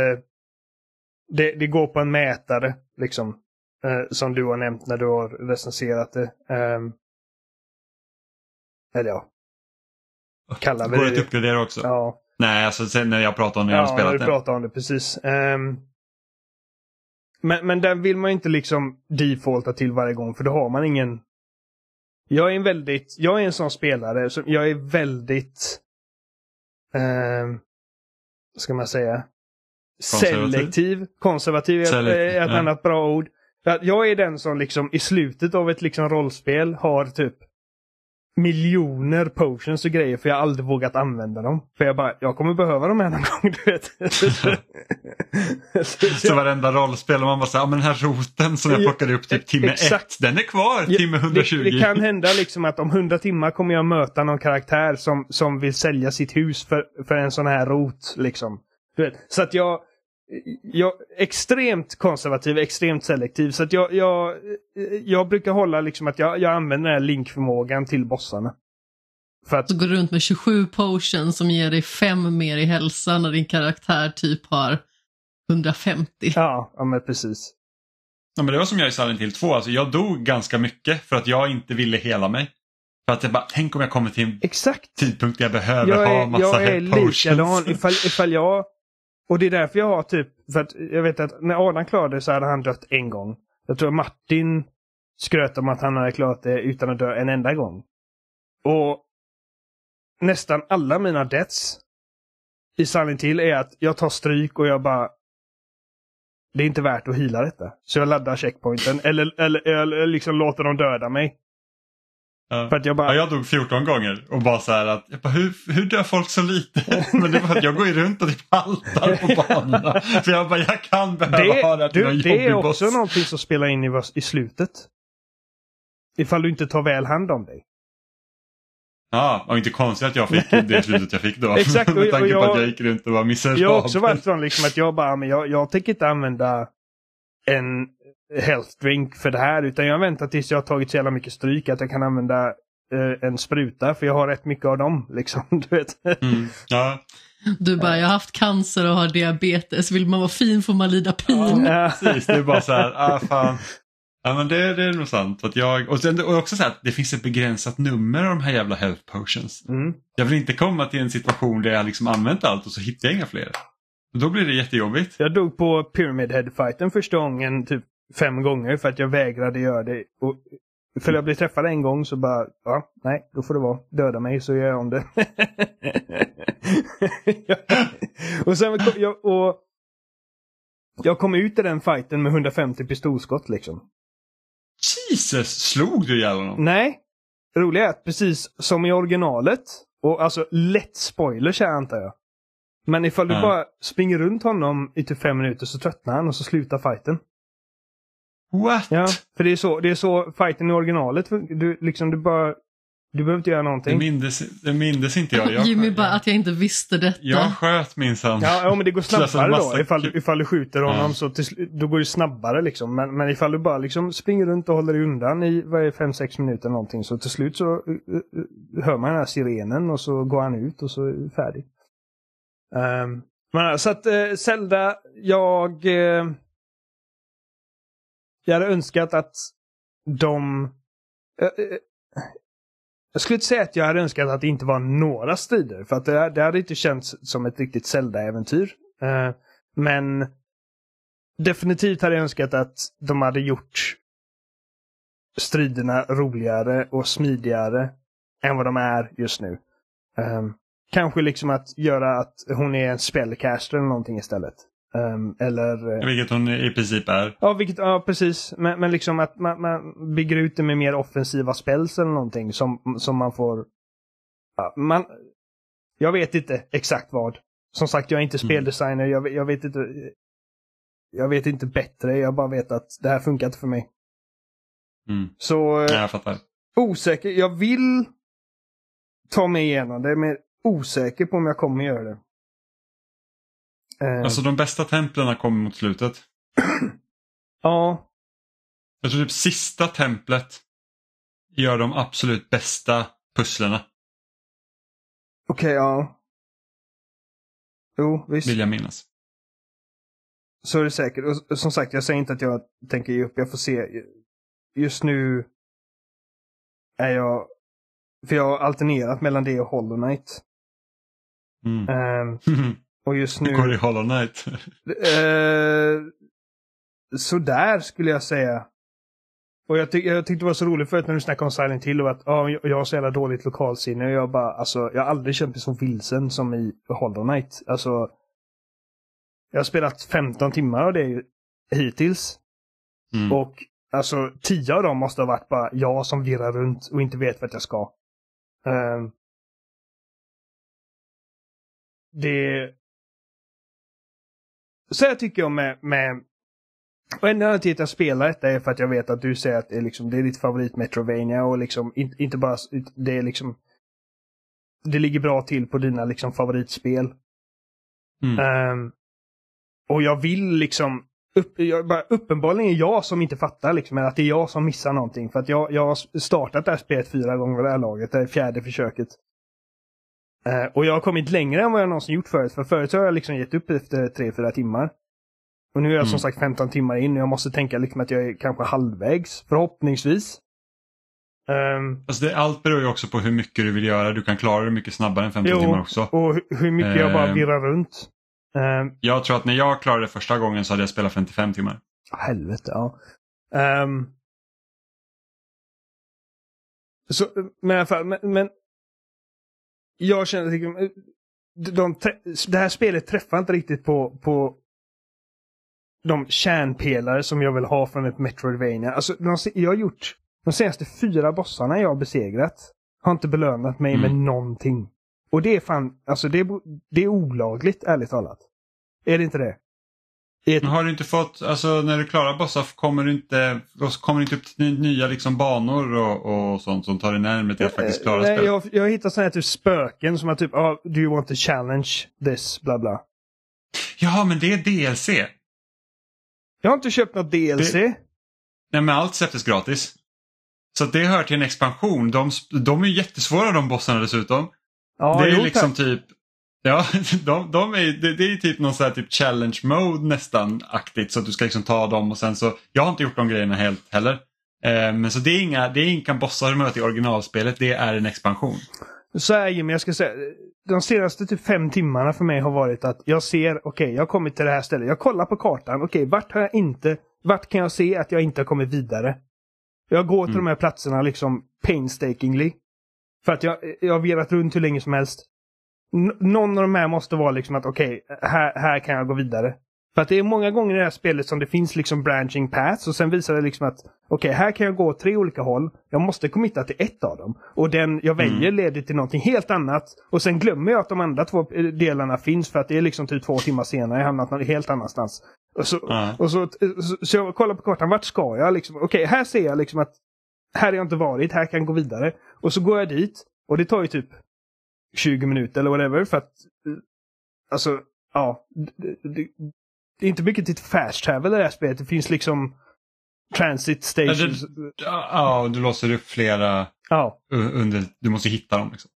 Speaker 3: det går på en mätare liksom. Som du har nämnt när du har recenserat det. Eller ja. Kallar vi
Speaker 1: det. Går det att uppgradera också?
Speaker 3: Ja.
Speaker 1: Nej, alltså sen när jag pratar om det, jag har spelat det.
Speaker 3: Ja, du pratar om det, precis. Men där vill man inte liksom defaulta till varje gång, för då har man ingen... Jag är en sån spelare som jag är väldigt... vad ska man säga? Konservativ är ett annat bra ord. Jag är den som liksom i slutet av ett liksom rollspel har typ miljoner potions och grejer, för jag har aldrig vågat använda dem. För jag kommer behöva dem en gång, du vet.
Speaker 1: Så varenda rollspel och man bara säger, men den här roten som jag plockade upp typ timme 1, den är kvar timme 120.
Speaker 3: Det kan hända liksom att om 100 timmar kommer jag möta någon karaktär som vill sälja sitt hus för en sån här rot liksom. Du vet. Så att jag extremt konservativ, extremt selektiv. Så att jag brukar hålla liksom att jag använder den här linkförmågan till bossarna. För att
Speaker 2: du går runt med 27 potions som ger dig 5 mer i hälsa när din karaktär typ har 150.
Speaker 3: Ja, men precis.
Speaker 1: Ja, men det var som jag i Silent Hill 2. Alltså, jag dog ganska mycket för att jag inte ville hela mig. För att jag bara, tänk om jag kommer till en tidpunkt där jag behöver ha massa health potions.
Speaker 3: Jag är likadan ifall jag... Och det är därför jag har typ... För att jag vet att när Adam klarade så hade han dött en gång. Jag tror Martin skröt om att han hade klarat det utan att dö en enda gång. Och nästan alla mina deaths i Silent Hill är att jag tar stryk och jag bara... Det är inte värt att heala detta. Så jag laddar checkpointen. Eller liksom låter dem döda mig.
Speaker 1: Ja.
Speaker 3: För att
Speaker 1: jag dog 14 gånger och bara så här att jag bara, hur dör folk så lite? Men det var att jag går ju runt och typ haltar på banorna. För jag kan behöva ha det till någon jobbig boss.
Speaker 3: Det är också någonting som spelar in i slutet. Ifall du inte tar väl hand om dig.
Speaker 1: Ja, och inte konstigt att jag fick det slutet jag fick då.
Speaker 3: Exakt.
Speaker 1: Med tanke på att jag gick runt och var miserabel.
Speaker 3: Jag har också varit sån liksom att jag tänker inte använda en health drink för det här, utan jag väntar tills jag har tagit så jävla mycket stryk att jag kan använda en spruta, för jag har rätt mycket av dem liksom, du vet.
Speaker 1: Ja.
Speaker 2: Du bara, jag har haft cancer och har diabetes, vill man vara fin får man lida pin.
Speaker 1: Ja, precis, det är bara så här, fan. Ja, men det är nog sant. Att och också så här, att det finns ett begränsat nummer av de här jävla health potions. Jag vill inte komma till en situation där jag liksom använt allt och så hittar jag inga fler. Och då blir det jättejobbigt.
Speaker 3: Jag dog på Pyramid Head-fighten första gången typ 5 gånger för att jag vägrade göra det. Och för jag blev träffad en gång så bara, nej, då får det vara. Döda mig så gör jag om det. Och sen jag kom ut i den fighten med 150 pistolskott liksom.
Speaker 1: Jesus, slog du ihjäl honom?
Speaker 3: Nej, roliga är att precis som i originalet, och alltså lätt spoilers här antar jag. Men ifall du bara springer runt honom i typ 5 minuter så tröttnar han och så slutar fighten.
Speaker 1: What?
Speaker 3: Ja, för det är så fighten i originalet. Du behöver inte göra någonting.
Speaker 1: Det mindes inte jag.
Speaker 2: Jimmy bara att jag inte visste detta.
Speaker 1: Jag sköt minsann.
Speaker 3: Ja, men det går snabbare då. Ifall du skjuter honom så då går det snabbare liksom. Men ifall du bara liksom springer runt och håller dig undan i 5-6 minuter någonting, så till slut så hör man den här sirenen och så går han ut och så är det färdigt. Men så att Zelda, jag hade önskat att jag skulle inte säga att jag hade önskat att det inte var några strider. För att det hade inte känts som ett riktigt Zelda-äventyr. Men definitivt hade jag önskat att de hade gjort striderna roligare och smidigare än vad de är just nu. Kanske liksom att göra att hon är en spellcaster eller någonting istället.
Speaker 1: Vilket hon i princip är.
Speaker 3: Ja, precis. Men liksom att man bygger ut det med mer offensiva spells eller någonting som man får... Ja, jag vet inte exakt vad. Som sagt, jag är inte speldesigner. Jag vet inte bättre. Jag bara vet att det här funkar inte för mig. Så
Speaker 1: jag fattar.
Speaker 3: Osäker. Jag vill ta mig igenom det, men osäker på om jag kommer göra det.
Speaker 1: Alltså de bästa templen kommer mot slutet.
Speaker 3: Ja.
Speaker 1: Jag tror typ sista templet gör de absolut bästa pusslerna.
Speaker 3: Okej, ja. Jo, visst.
Speaker 1: Vill jag minnas.
Speaker 3: Så är det säkert. Och som sagt, jag säger inte att jag tänker ge upp. Jag får se. Just nu är jag... För jag har alternerat mellan det och Hollow Knight. Och just nu...
Speaker 1: Det går i Hollow Knight.
Speaker 3: Så där skulle jag säga. Och jag tyckte det var så roligt förut när du snackade om Silent Hill och att jag har så jävla dåligt lokalsinne. Och jag bara, alltså, jag har aldrig känt mig så vilsen som i Hollow Knight. Alltså, jag har spelat 15 timmar av det hittills. Och alltså 10 av dem måste ha varit bara jag som virrar runt och inte vet vart jag ska. så här tycker jag med och en annan till att jag spelar detta är för att jag vet att du säger att det är, liksom, det är ditt favorit Metroidvania och liksom inte bara det är liksom det ligger bra till på dina liksom favoritspel. Och jag vill liksom uppenbarligen är jag som inte fattar liksom, att det är jag som missar någonting. För att jag har startat det här spelet 4 gånger det här laget. Det är 4:e försöket. Och jag har kommit längre än vad jag någonsin gjort förut. För förut har jag liksom gett upp efter 3-4 timmar. Och nu är jag som sagt 15 timmar in. Och jag måste tänka liksom att jag är kanske halvvägs. Förhoppningsvis.
Speaker 1: Alltså allt beror ju också på hur mycket du vill göra. Du kan klara det mycket snabbare än 15 timmar också.
Speaker 3: Och hur mycket jag bara virrar runt.
Speaker 1: Jag tror att när jag klarade det första gången så hade jag spelat 55 timmar.
Speaker 3: Helvete, ja. Så, men i alla fall, men jag känner det här spelet träffar inte riktigt på de kärnpelare som jag vill ha från ett Metroidvania. Alltså, jag har gjort de senaste 4 bossarna jag har besegrat har inte belönat mig med någonting. Och det är fan, alltså det är olagligt, ärligt talat. Är det inte det?
Speaker 1: Men har du inte fått, alltså när du klarar bossar kommer du inte upp till nya liksom banor och sånt som tar dig närmare till att faktiskt klara spelet?
Speaker 3: Jag har hittat sådana här typ spöken som har typ, do you want to challenge this, bla bla.
Speaker 1: Ja, men det är DLC.
Speaker 3: Jag har inte köpt något DLC.
Speaker 1: Nej, men allt släpptes gratis. Så det hör till en expansion. De är jättesvåra, de bossarna dessutom.
Speaker 3: Ja,
Speaker 1: det är liksom typ... Ja, det är typ någon sån här typ challenge mode nästan aktigt. Så att du ska liksom ta dem och sen så... Jag har inte gjort de grejerna helt heller. Men så det är inga bossar du möter i originalspelet. Det är en expansion.
Speaker 3: Så är Jimmy, jag ska säga... De senaste typ 5 timmarna för mig har varit att jag ser... Okej, jag har kommit till det här stället. Jag kollar på kartan. Okej, vart kan jag se att jag inte har kommit vidare? Jag går till de här platserna liksom painstakingly. För att jag har velat runt hur länge som helst. Någon av de här måste vara liksom att okej, här kan jag gå vidare. För att det är många gånger i det här spelet som det finns liksom branching paths. Och sen visar det liksom att okej, här kan jag gå 3 olika håll. Jag måste committa till ett av dem. Och den jag väljer leder till någonting helt annat. Och sen glömmer jag att de andra 2 delarna finns. För att det är liksom typ 2 timmar senare. Jag har hamnat någon helt annanstans. Så jag kollar på kartan, vart ska jag? Liksom, okej, här ser jag liksom att här har jag inte varit, här kan jag gå vidare. Och så går jag dit. Och det tar ju typ 20 minuter eller whatever. För att, alltså, ja. Det är inte mycket till fast travel i det här spelet. Det finns liksom transit stations.
Speaker 1: Ja, du låser upp flera under. Du måste hitta dem liksom.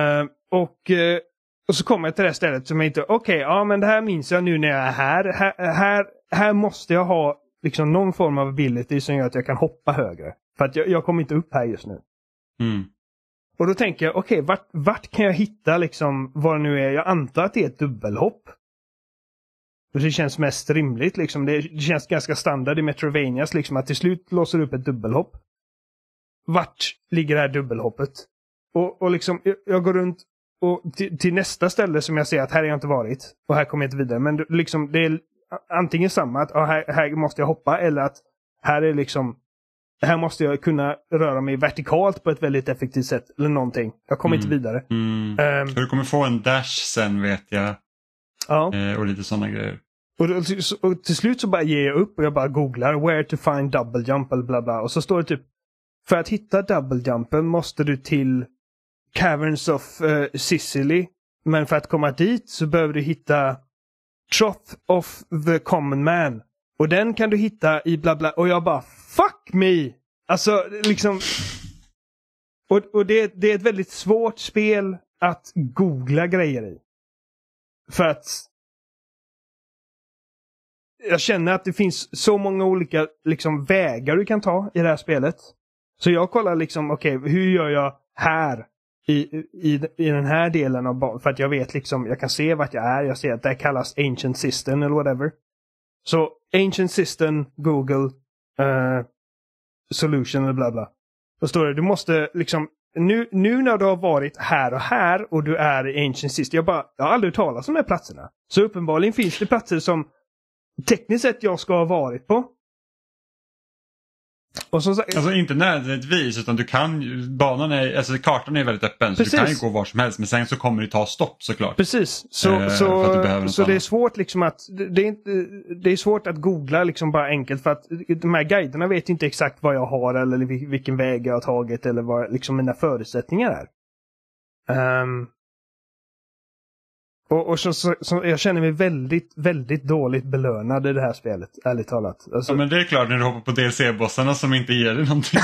Speaker 3: Och så kommer jag till det här stället som jag inte... Okej, men det här minns jag nu när jag är här. Här måste jag ha liksom någon form av ability som gör att jag kan hoppa högre. För att jag kommer inte upp här just nu. Och då tänker jag, okej, vart kan jag hitta liksom vad det nu är? Jag antar att det är ett dubbelhopp. Det känns mest rimligt liksom. Det känns ganska standard i Metroidvanias liksom, att till slut låser upp ett dubbelhopp. Vart ligger det här dubbelhoppet? Och liksom, jag går runt och till nästa ställe som jag ser att här har jag inte varit. Och här kommer jag inte vidare. Men liksom, det är antingen samma att här måste jag hoppa. Eller att här är liksom, här måste jag kunna röra mig vertikalt på ett väldigt effektivt sätt. Eller någonting. Jag kommer inte vidare.
Speaker 1: Du kommer få en dash sen, vet jag.
Speaker 3: Ja.
Speaker 1: Och lite sådana grejer.
Speaker 3: Och till slut så bara ger jag upp och jag bara googlar where to find double jump eller bla bla. Och så står det typ, för att hitta double jumpen måste du till Caverns of Sicily. Men för att komma dit så behöver du hitta Trough of the Common Man. Och den kan du hitta i bla bla. Och jag bara, fuck me! Alltså liksom... Och det är ett väldigt svårt spel att googla grejer i. För att jag känner att det finns så många olika liksom vägar du kan ta i det här spelet. Så jag kollar liksom, okej, hur gör jag här i den här delen av banan? För att jag vet liksom, jag kan se vart jag är. Jag ser att det kallas Ancient System eller whatever. Så Ancient System, Google, Solution eller bla bla. Då står det, du måste liksom, nu när du har varit här och du är i Ancient System. Jag har aldrig talat om de här platserna. Så uppenbarligen finns det platser som tekniskt sett jag ska ha varit på. Och så,
Speaker 1: alltså inte nödvändigtvis, utan du kan alltså kartan är väldigt öppen.
Speaker 3: Precis.
Speaker 1: Så du kan ju gå var som helst, men sen så kommer det ta stopp såklart.
Speaker 3: Precis, så det är svårt liksom att det är svårt att googla liksom bara enkelt, för att de här guiderna vet inte exakt vad jag har eller vilken väg jag har tagit eller vad liksom mina förutsättningar är. Och så jag känner mig väldigt, väldigt dåligt belönad i det här spelet, ärligt talat. Alltså...
Speaker 1: Ja, men det är klart när du hoppar på DLC-bossarna som inte ger dig någonting.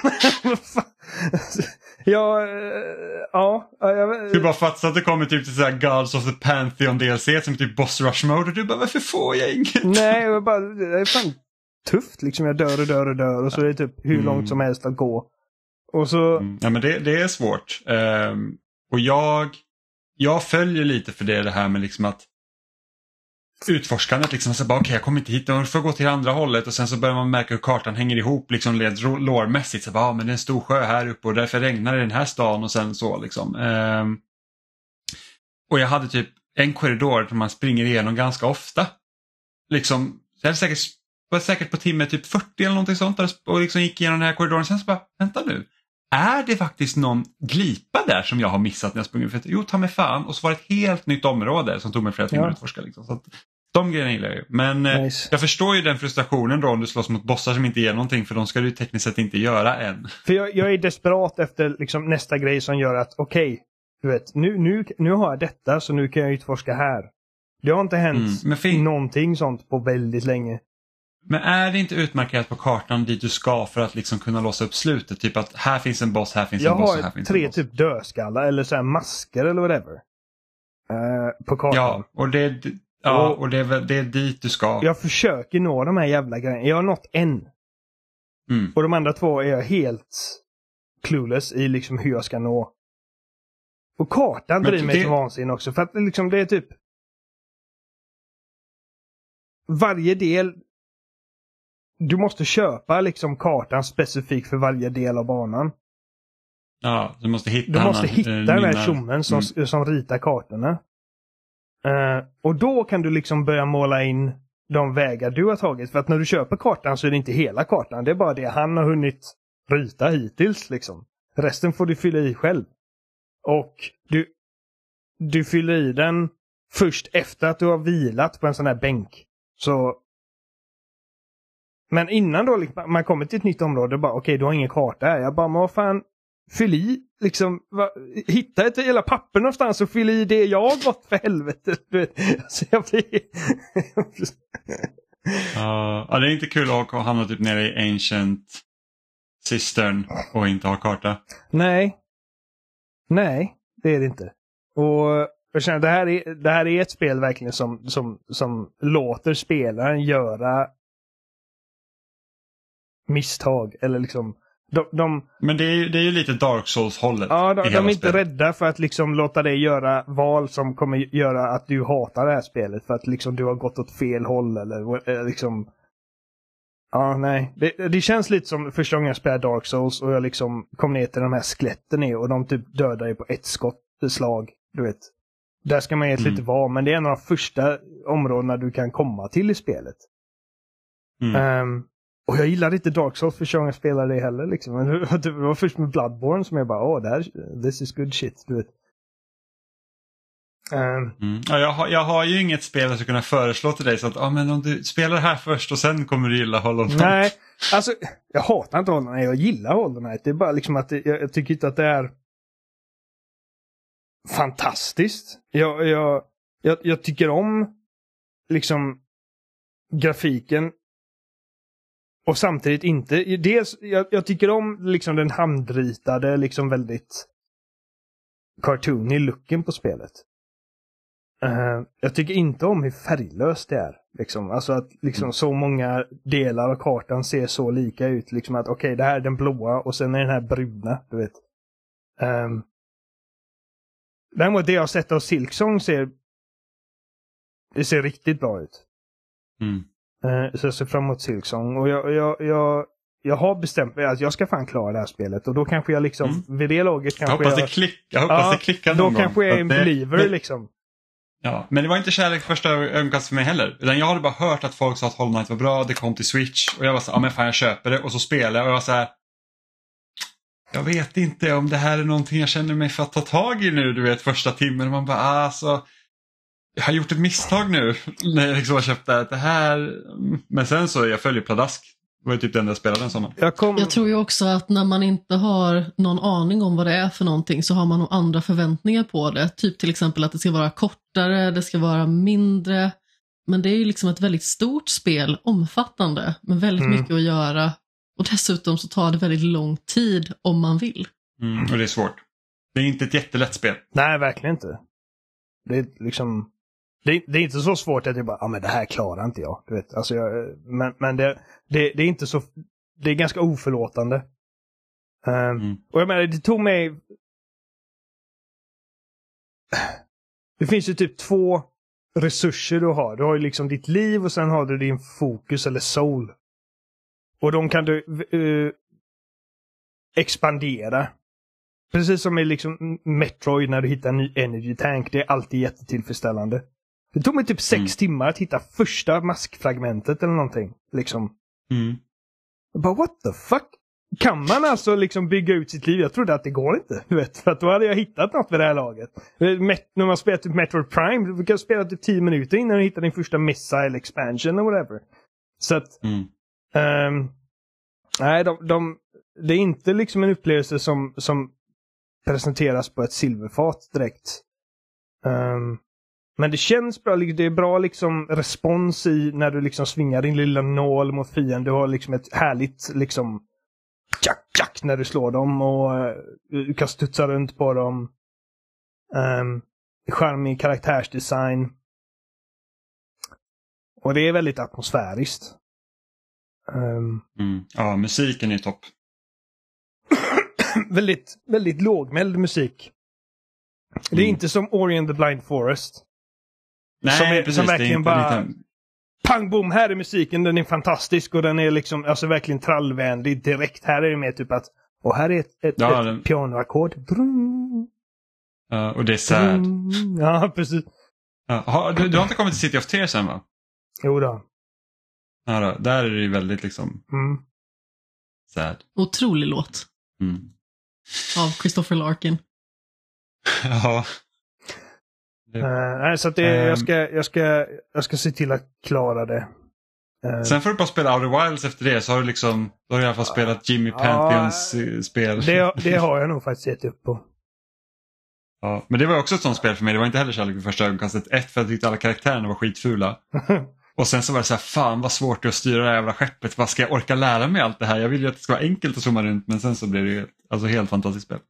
Speaker 1: Du bara fattar att det kommer typ till så här Gods of the Pantheon DLC som typ Boss Rush Mode och du bara, varför får jag inget?
Speaker 3: Nej, det är fan tufft liksom. Jag dör och så är det typ hur långt som helst att gå. Och så...
Speaker 1: Ja, men det är svårt. Och jag följer lite för det här med liksom att utforskandet liksom, så bara okej, jag kommer inte hit, jag får gå till andra hållet, och sen så börjar man märka hur kartan hänger ihop liksom lårmässigt, så bara, men det är en stor sjö här uppe och därför regnar det i den här stan och sen så liksom. Och jag hade typ en korridor som man springer igenom ganska ofta. Liksom, jag var säkert på timme typ 40 eller någonting sånt och liksom gick igenom den här korridoren, sen så bara, vänta nu. Är det faktiskt någon glipa där som jag har missat när jag sprungit? Jo, ta mig fan. Och så var det ett helt nytt område som tog mig flera timmar att utforska. Liksom. Så att, de grejerna gillar jag ju. Men
Speaker 3: nice.
Speaker 1: Jag förstår ju den frustrationen då om du slåss mot bossar som inte ger någonting. För de ska du tekniskt sett inte göra än.
Speaker 3: För jag är desperat efter liksom nästa grej som gör att okej, du vet, nu har jag detta så nu kan jag utforska här. Det har inte hänt någonting sånt på väldigt länge.
Speaker 1: Men är det inte utmarkerat på kartan dit du ska för att liksom kunna låsa upp slutet? Typ att här finns en boss, här finns en boss och här finns en boss. Jag har 3 typ dödskallar eller så här masker eller whatever. På kartan. Ja, och det är dit du ska.
Speaker 3: Jag försöker nå de här jävla grejerna. Jag har nått en. Och de andra 2 är jag helt clueless i liksom hur jag ska nå. Och kartan driver mig till vansin också. För att liksom det är typ varje del. Du måste köpa liksom kartan specifikt för varje del av banan.
Speaker 1: Ja, du måste hitta
Speaker 3: den här tjommen som ritar kartorna. Och då kan du liksom börja måla in de vägar du har tagit. För att när du köper kartan så är det inte hela kartan. Det är bara det han har hunnit rita hittills liksom. Resten får du fylla i själv. Och du fyller i den först efter att du har vilat på en sån här bänk. Så... Men innan då man kommer till ett nytt område, bara okej, du har ingen karta här. Jag bara, men vad fan, fyll i liksom, hitta ett hela papper någonstans och fyll i det jag har gått, för helvete. Alltså jag blir...
Speaker 1: Ja, det är inte kul att hamna typ nere i Ancient Cistern och inte ha karta.
Speaker 3: Nej, det är det inte. Och jag känner, det här är ett spel verkligen som låter spelaren göra misstag, eller liksom
Speaker 1: men det är ju lite Dark Souls-hållet.
Speaker 3: Ja, de är inte rädda för att liksom låta dig göra val som kommer göra att du hatar det här spelet för att liksom du har gått åt fel håll eller liksom. Ja, nej. Det känns lite som första gången jag spelade Dark Souls och jag liksom kom ner till de här skeletten och de typ dödar dig på ett slag, du vet. Där ska man egentligen inte vara, men det är en av de första områdena du kan komma till i spelet. Och jag gillade inte Dark Souls första gången jag spelade det heller. Liksom. Det var först med Bloodborne som jag bara, this is good shit, du vet.
Speaker 1: Ja, jag har ju inget spel att kunna föreslå till dig, så att men om du spelar här först och sen kommer du gilla Hollow Knight.
Speaker 3: Nej, alltså jag hatar inte Hollow Knight, jag gillar Hollow Knight. Det är bara liksom att jag tycker inte att det är fantastiskt. Jag tycker om liksom grafiken. Och samtidigt inte. Dels, jag tycker om liksom den handritade, liksom väldigt cartoony looken på spelet. Jag tycker inte om hur färglöst det är. Liksom. Alltså att liksom så många delar av kartan ser så lika ut. Liksom att okej, det här är den blåa och sen är den här bruna, du vet. Däremot det jag har sett av Silksong ser riktigt bra ut. Så jag ser fram emot Silksong. Och jag har bestämt mig att jag ska fan klara det här spelet. Och då kanske jag liksom, vid det laget kanske
Speaker 1: jag hoppas det klickar någon
Speaker 3: då
Speaker 1: gång.
Speaker 3: kanske jag är en believer liksom.
Speaker 1: Ja, men det var inte kärlek första ögonkast för mig heller. Utan jag hade bara hört att folk sa att Hollow Knight var bra, det kom till Switch. Och jag var så ja men fan jag köper det. Och så spelade jag och jag var så här. Jag vet inte om det här är någonting jag känner mig för att ta tag i nu, du vet, första timmen. Och man bara, alltså, jag har gjort ett misstag nu när jag liksom har köpt det här. Men sen så, jag följer pladask. Det var ju typ det enda jag spelade den sommaren.
Speaker 2: Jag tror ju också att när man inte har någon aning om vad det är för någonting så har man nog andra förväntningar på det. Typ till exempel att det ska vara kortare, det ska vara mindre. Men det är ju liksom ett väldigt stort spel, omfattande, med väldigt mycket att göra. Och dessutom så tar det väldigt lång tid om man vill.
Speaker 1: Och det är svårt. Det är inte ett jättelätt spel.
Speaker 3: Nej, verkligen inte. Det är liksom... Det är inte så svårt att jag bara, men det här klarar inte jag. Du vet. Alltså men det är inte så... Det är ganska oförlåtande. Och jag menar, det tog mig... Det finns ju typ 2 resurser du har. Du har ju liksom ditt liv och sen har du din fokus eller soul. Och de kan du expandera. Precis som i liksom Metroid när du hittar en ny energy tank. Det är alltid jättetillfredsställande. Det tog mig typ 6 timmar att hitta första maskfragmentet eller någonting. Liksom. Bara what the fuck? Kan man alltså liksom bygga ut sitt liv? Jag trodde att det går inte. Du vet, för att då hade jag hittat något vid det här laget. När man spelar typ Metroid Prime, du kan spela typ 10 minuter innan du hittar din första missile expansion eller whatever. Så att... nej, det är inte liksom en upplevelse som presenteras på ett silverfat direkt. Men det känns bra, det är bra liksom respons i när du liksom svingar din lilla nål mot fienden. Du har liksom ett härligt liksom tjack när du slår dem och du kan studsa runt på dem. Charmig karaktärsdesign. Och det är väldigt atmosfäriskt.
Speaker 1: Ja, musiken är topp.
Speaker 3: väldigt, väldigt lågmäld musik. Det är inte som Ori and the Blind Forest.
Speaker 1: Nej, precis.
Speaker 3: Som verkligen bara...
Speaker 1: lite...
Speaker 3: Pang bom, här är musiken, den är fantastisk och den är liksom, alltså verkligen trallvänlig direkt. Här är det mer typ att, och här är ett pianoackord.
Speaker 1: Och det är sad.
Speaker 3: Ja, precis.
Speaker 1: Du har inte kommit till City of Tears än, va?
Speaker 3: Jo då.
Speaker 1: Ja då, där är det ju väldigt liksom sad.
Speaker 2: Otrolig låt. Av Christopher Larkin.
Speaker 1: Ja.
Speaker 3: Så att jag ska se till att klara det.
Speaker 1: Sen får du bara spela Outer Wilds efter det, så har du liksom, då har du i alla fall spelat Jimmy Pantheons spel.
Speaker 3: Det har jag nog faktiskt gett upp på.
Speaker 1: Ja, men det var också ett sånt spel för mig. Det var inte heller kärlek vid första ögonkastet. För att jag tyckte alla karaktärerna var skitfula. Och sen så var det så här, fan vad svårt det är att styra det här jävla skeppet. Vad ska jag orka lära mig allt det här? Jag vill ju att det ska vara enkelt att zooma runt, men sen så blir det ju alltså helt fantastiskt spel.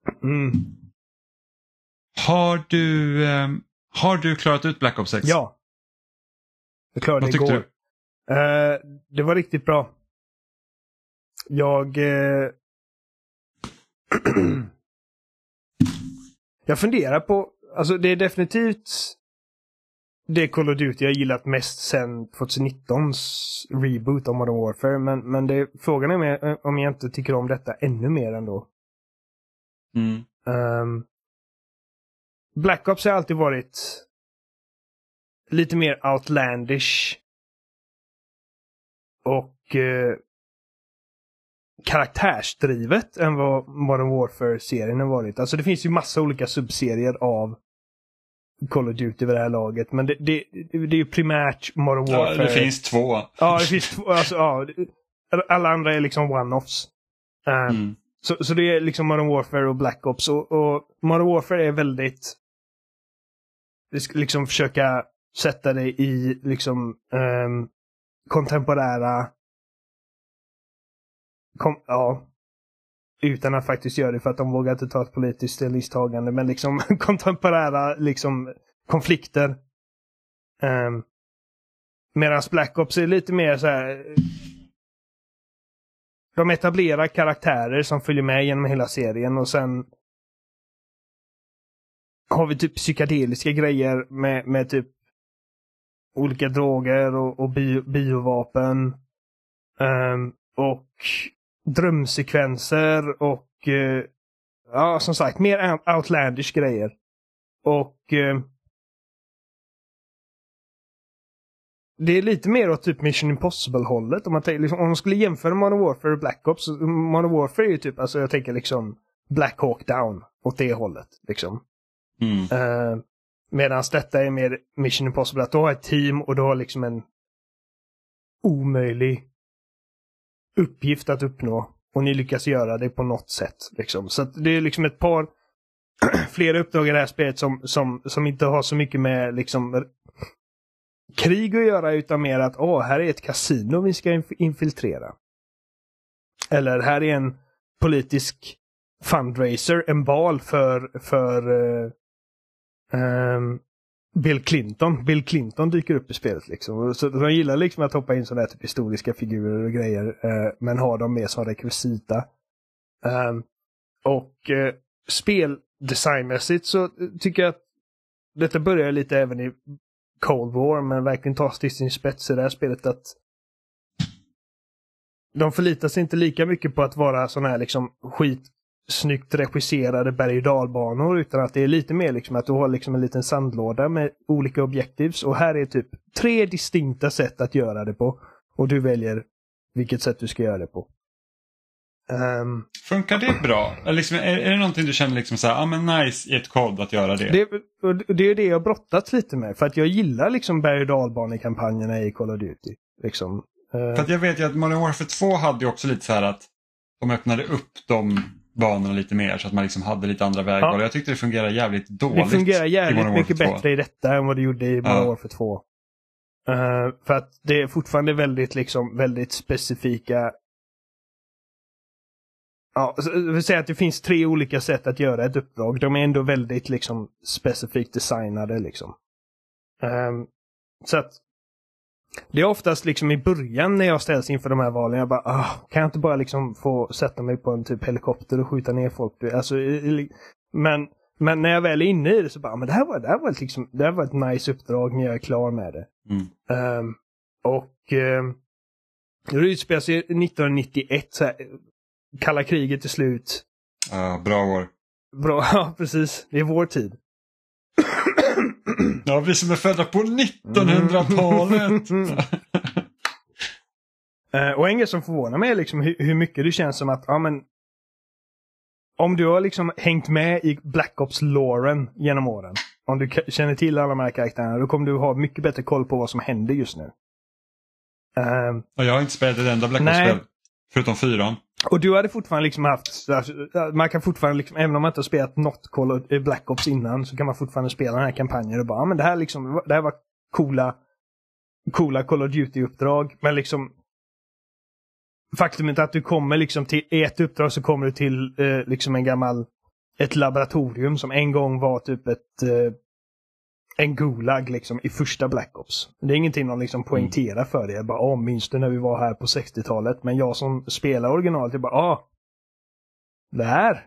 Speaker 1: Har du klarat ut Black Ops 6?
Speaker 3: Ja. Jag klarade det igår. Det var riktigt bra. Jag funderar på, alltså det är definitivt det Call of Duty jag gillat mest sen 2019s reboot av Modern Warfare, men frågan är med, om jag inte tycker om detta ännu mer ändå. Black Ops har alltid varit lite mer outlandish och karaktärsdrivet än vad Modern Warfare-serien har varit. Alltså det finns ju massa olika subserier av Call of Duty vid det här laget, men det är ju primärt Modern Warfare.
Speaker 1: Ja, det finns 2.
Speaker 3: Ja, det finns 2. Alltså, ja, alla andra är liksom one-offs. Så det är liksom Modern Warfare och Black Ops. Och Modern Warfare är väldigt... Det ska liksom försöka sätta dig i liksom kontemporära... utan att faktiskt göra det för att de vågar inte ta ett politiskt ställningstagande. Men liksom kontemporära liksom konflikter. Medan Black Ops är lite mer så här... De etablerar karaktärer som följer med genom hela serien och sen har vi typ psykedeliska grejer med typ olika droger och biovapen och drömsekvenser och som sagt mer outlandish grejer. Och det är lite mer åt typ Mission Impossible-hållet. Om man skulle jämföra Modern Warfare och Black Ops. Modern Warfare är ju typ, alltså jag tänker liksom Black Hawk Down åt det hållet. Liksom. Medan detta är mer Mission Impossible. Att du har ett team och du har liksom en omöjlig uppgift att uppnå. Och ni lyckas göra det på något sätt. Liksom. Så att det är liksom ett par flera uppdrag i det här spelet som inte har så mycket med liksom krig att göra, utan mer att här är ett kasino vi ska infiltrera. Eller här är en politisk fundraiser, en bal för Bill Clinton. Bill Clinton dyker upp i spelet liksom. Så de gillar liksom att hoppa in sådana här typ historiska figurer och grejer, men har dem med som rekvisita. Speldesignmässigt så tycker jag att detta börjar lite även i Cold War, men verkligen tas till sin spets i det här spelet, att de förlitar sig inte lika mycket på att vara sådana här liksom skitsnyggt regisserade berg- och dalbanor, utan att det är lite mer liksom att du har liksom en liten sandlåda med olika objectives, och här är typ 3 distinkta sätt att göra det på, och du väljer vilket sätt du ska göra det på.
Speaker 1: Funkar det bra? Eller liksom, är det någonting du känner liksom så här, men nice i ett kod att göra det?
Speaker 3: Det är det jag brottats lite med, för att jag gillar liksom berg- och dalbanekampanjerna i Call of Duty. Liksom.
Speaker 1: För att jag vet ju att Modern Warfare 2 hade ju också lite så här att de öppnade upp de banorna lite mer, så att man liksom hade lite andra vägval. Jag tyckte det fungerar jävligt dåligt.
Speaker 3: Det fungerar jävligt mycket bättre i detta än vad det gjorde i Modern Warfare 2. För att det är fortfarande väldigt specifika. Ja, jag vill säga att det finns 3 olika sätt att göra ett uppdrag. De är ändå väldigt liksom specifikt designade liksom. Så att det är oftast liksom i början när jag ställs inför de här valen, jag bara, kan jag inte bara liksom få sätta mig på en typ helikopter och skjuta ner folk? Alltså, men när jag väl är inne i det så bara, men det här var ett nice uppdrag när jag är klar med det. Det utspelar sig 1991, så här, kalla kriget är slut.
Speaker 1: Bra år.
Speaker 3: Bra, ja precis. Det är vår tid.
Speaker 1: Ja, vi som är födda på 1900-talet.
Speaker 3: Och en grej som förvånar mig är liksom hur mycket det känns som att om du har liksom hängt med i Black Ops-loren genom åren, om du känner till alla de här karaktärerna, då kommer du ha mycket bättre koll på vad som händer just nu.
Speaker 1: Och jag har inte spelat ett enda Black Ops-spel, förutom 4. Och
Speaker 3: du hade fortfarande liksom haft, man kan fortfarande liksom, även om man inte har spelat något Black Ops innan, så kan man fortfarande spela den här kampanjen och bara, men det här var coola Call of Duty-uppdrag, men liksom faktumet att du kommer liksom till ett uppdrag, så kommer du till liksom ett laboratorium som en gång var typ en gulag liksom i första Black Ops. Det är ingenting de liksom poängterar för det. Jag bara, minns du när vi var här på 60-talet? Men jag som spelar originalet, jag bara, det här.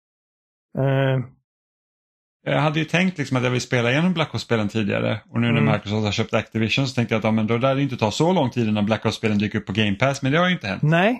Speaker 1: Jag hade ju tänkt liksom att jag vill spela igenom Black Ops-spelen tidigare. Och nu när Microsoft har köpt Activision så tänkte jag att men då lär det inte ta så lång tid innan Black Ops-spelen dyker upp på Game Pass. Men det har ju inte hänt.
Speaker 3: Nej.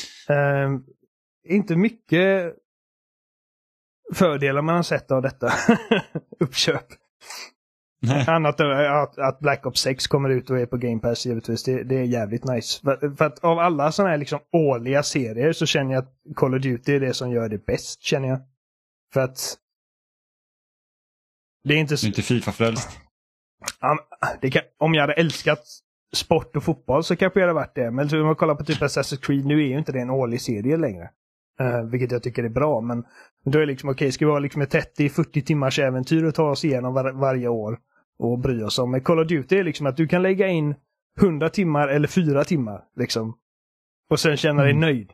Speaker 3: Inte mycket fördelar man har sett av detta uppköp. Nej. Annat att Black Ops 6 kommer ut och är på Game Pass, givetvis. Det är jävligt nice. För att av alla sådana här liksom årliga serier så känner jag att Call of Duty är det som gör det bäst, känner jag. För att det är inte så...
Speaker 1: Du är inte FIFA-frälst.
Speaker 3: Om jag hade älskat sport och fotboll så kanske jag hade varit det. Men om man kollar på typ Assassin's Creed, nu är ju inte det en årlig serie längre. Vilket jag tycker är bra. Men då är det liksom okej, ska vi ha liksom ett 30-40 timmars äventyr och ta oss igenom varje år och bry oss om. Men Call of Duty är liksom att du kan lägga in 100 timmar eller 4 timmar liksom. Och sen känna dig nöjd.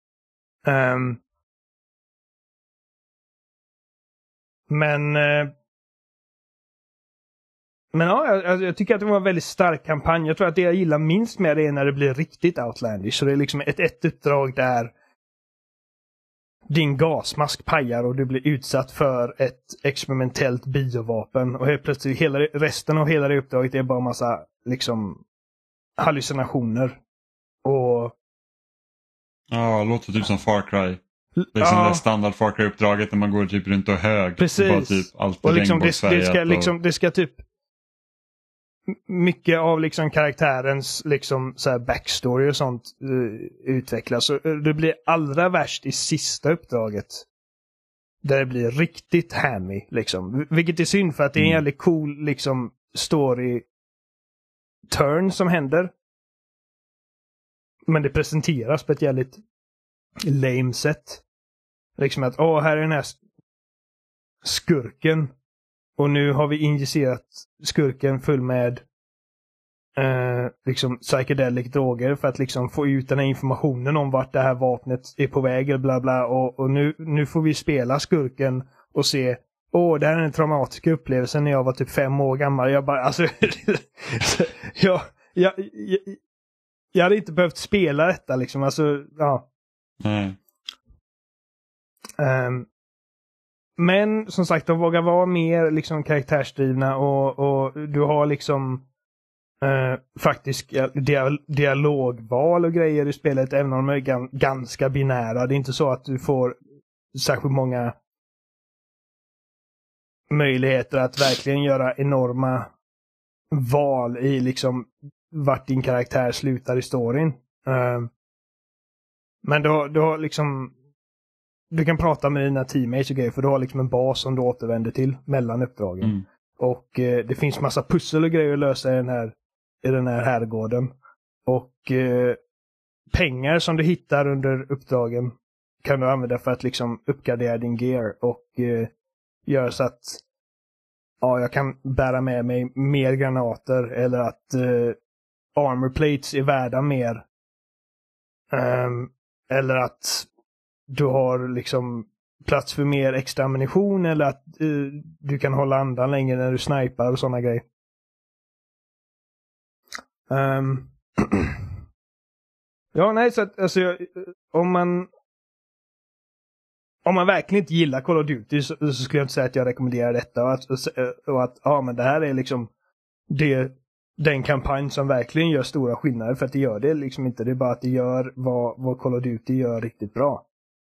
Speaker 3: Men ja, jag tycker att det var en väldigt stark kampanj. Jag tror att det jag gillar minst med det är när det blir riktigt outlandish. Så det är liksom ett uppdrag där din gasmask pajar och du blir utsatt för ett experimentellt biovapen. Och helt plötsligt resten av hela det uppdraget är bara en massa liksom hallucinationer. Och
Speaker 1: ja, låter typ som Far Cry. Det är som det standard Far Cry-uppdraget när man går typ runt och hög.
Speaker 3: Precis.
Speaker 1: Och bara typ allt
Speaker 3: och liksom det ska typ mycket av liksom karaktärens liksom så här backstory och sånt utvecklas. Så det blir allra värst i sista uppdraget. Där det blir riktigt hammy liksom. Vilket är synd för att det är en jävligt cool liksom story turn som händer. Men det presenteras på ett jävligt lame sätt. Liksom att här är den här skurken. Och nu har vi injicerat skurken full med liksom psychedelic droger för att liksom få ut den här informationen om vart det här vapnet är på väg eller bla bla. Och nu får vi spela skurken och se det här är en traumatisk upplevelse när jag var typ 5 år gammal. Jag bara, alltså jag hade inte behövt spela detta liksom. Alltså, ja. Men som sagt, de vågar vara mer liksom karaktärsdrivna och du har liksom faktiskt dialogval och grejer i spelet, även om de är ganska binära. Det är inte så att du får särskilt många möjligheter att verkligen göra enorma val i liksom vart din karaktär slutar i storyn. Men du har liksom du kan prata med dina teammates och grejer, för du har liksom en bas som du återvänder till mellan uppdragen. Och det finns massa pussel och grejer att lösa i den här herrgården. Och pengar som du hittar under uppdragen kan du använda för att liksom uppgradera din gear och göra så att jag kan bära med mig mer granater, eller att armor plates är värda mer. Eller att du har liksom plats för mer extra ammunition, eller att du kan hålla andan längre när du snipar och sådana grejer. Ja, nej, så att alltså, om man verkligen inte gillar Call of Duty så skulle jag inte säga att jag rekommenderar detta, och att men det här är liksom den kampanj som verkligen gör stora skillnader, för att det gör det liksom inte. Det är bara att det gör vad Call of Duty gör riktigt bra.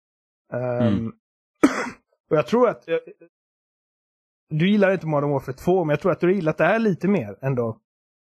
Speaker 3: Och jag tror att du gillar inte Modern Warfare 2, men jag tror att du gillar det här lite mer ändå.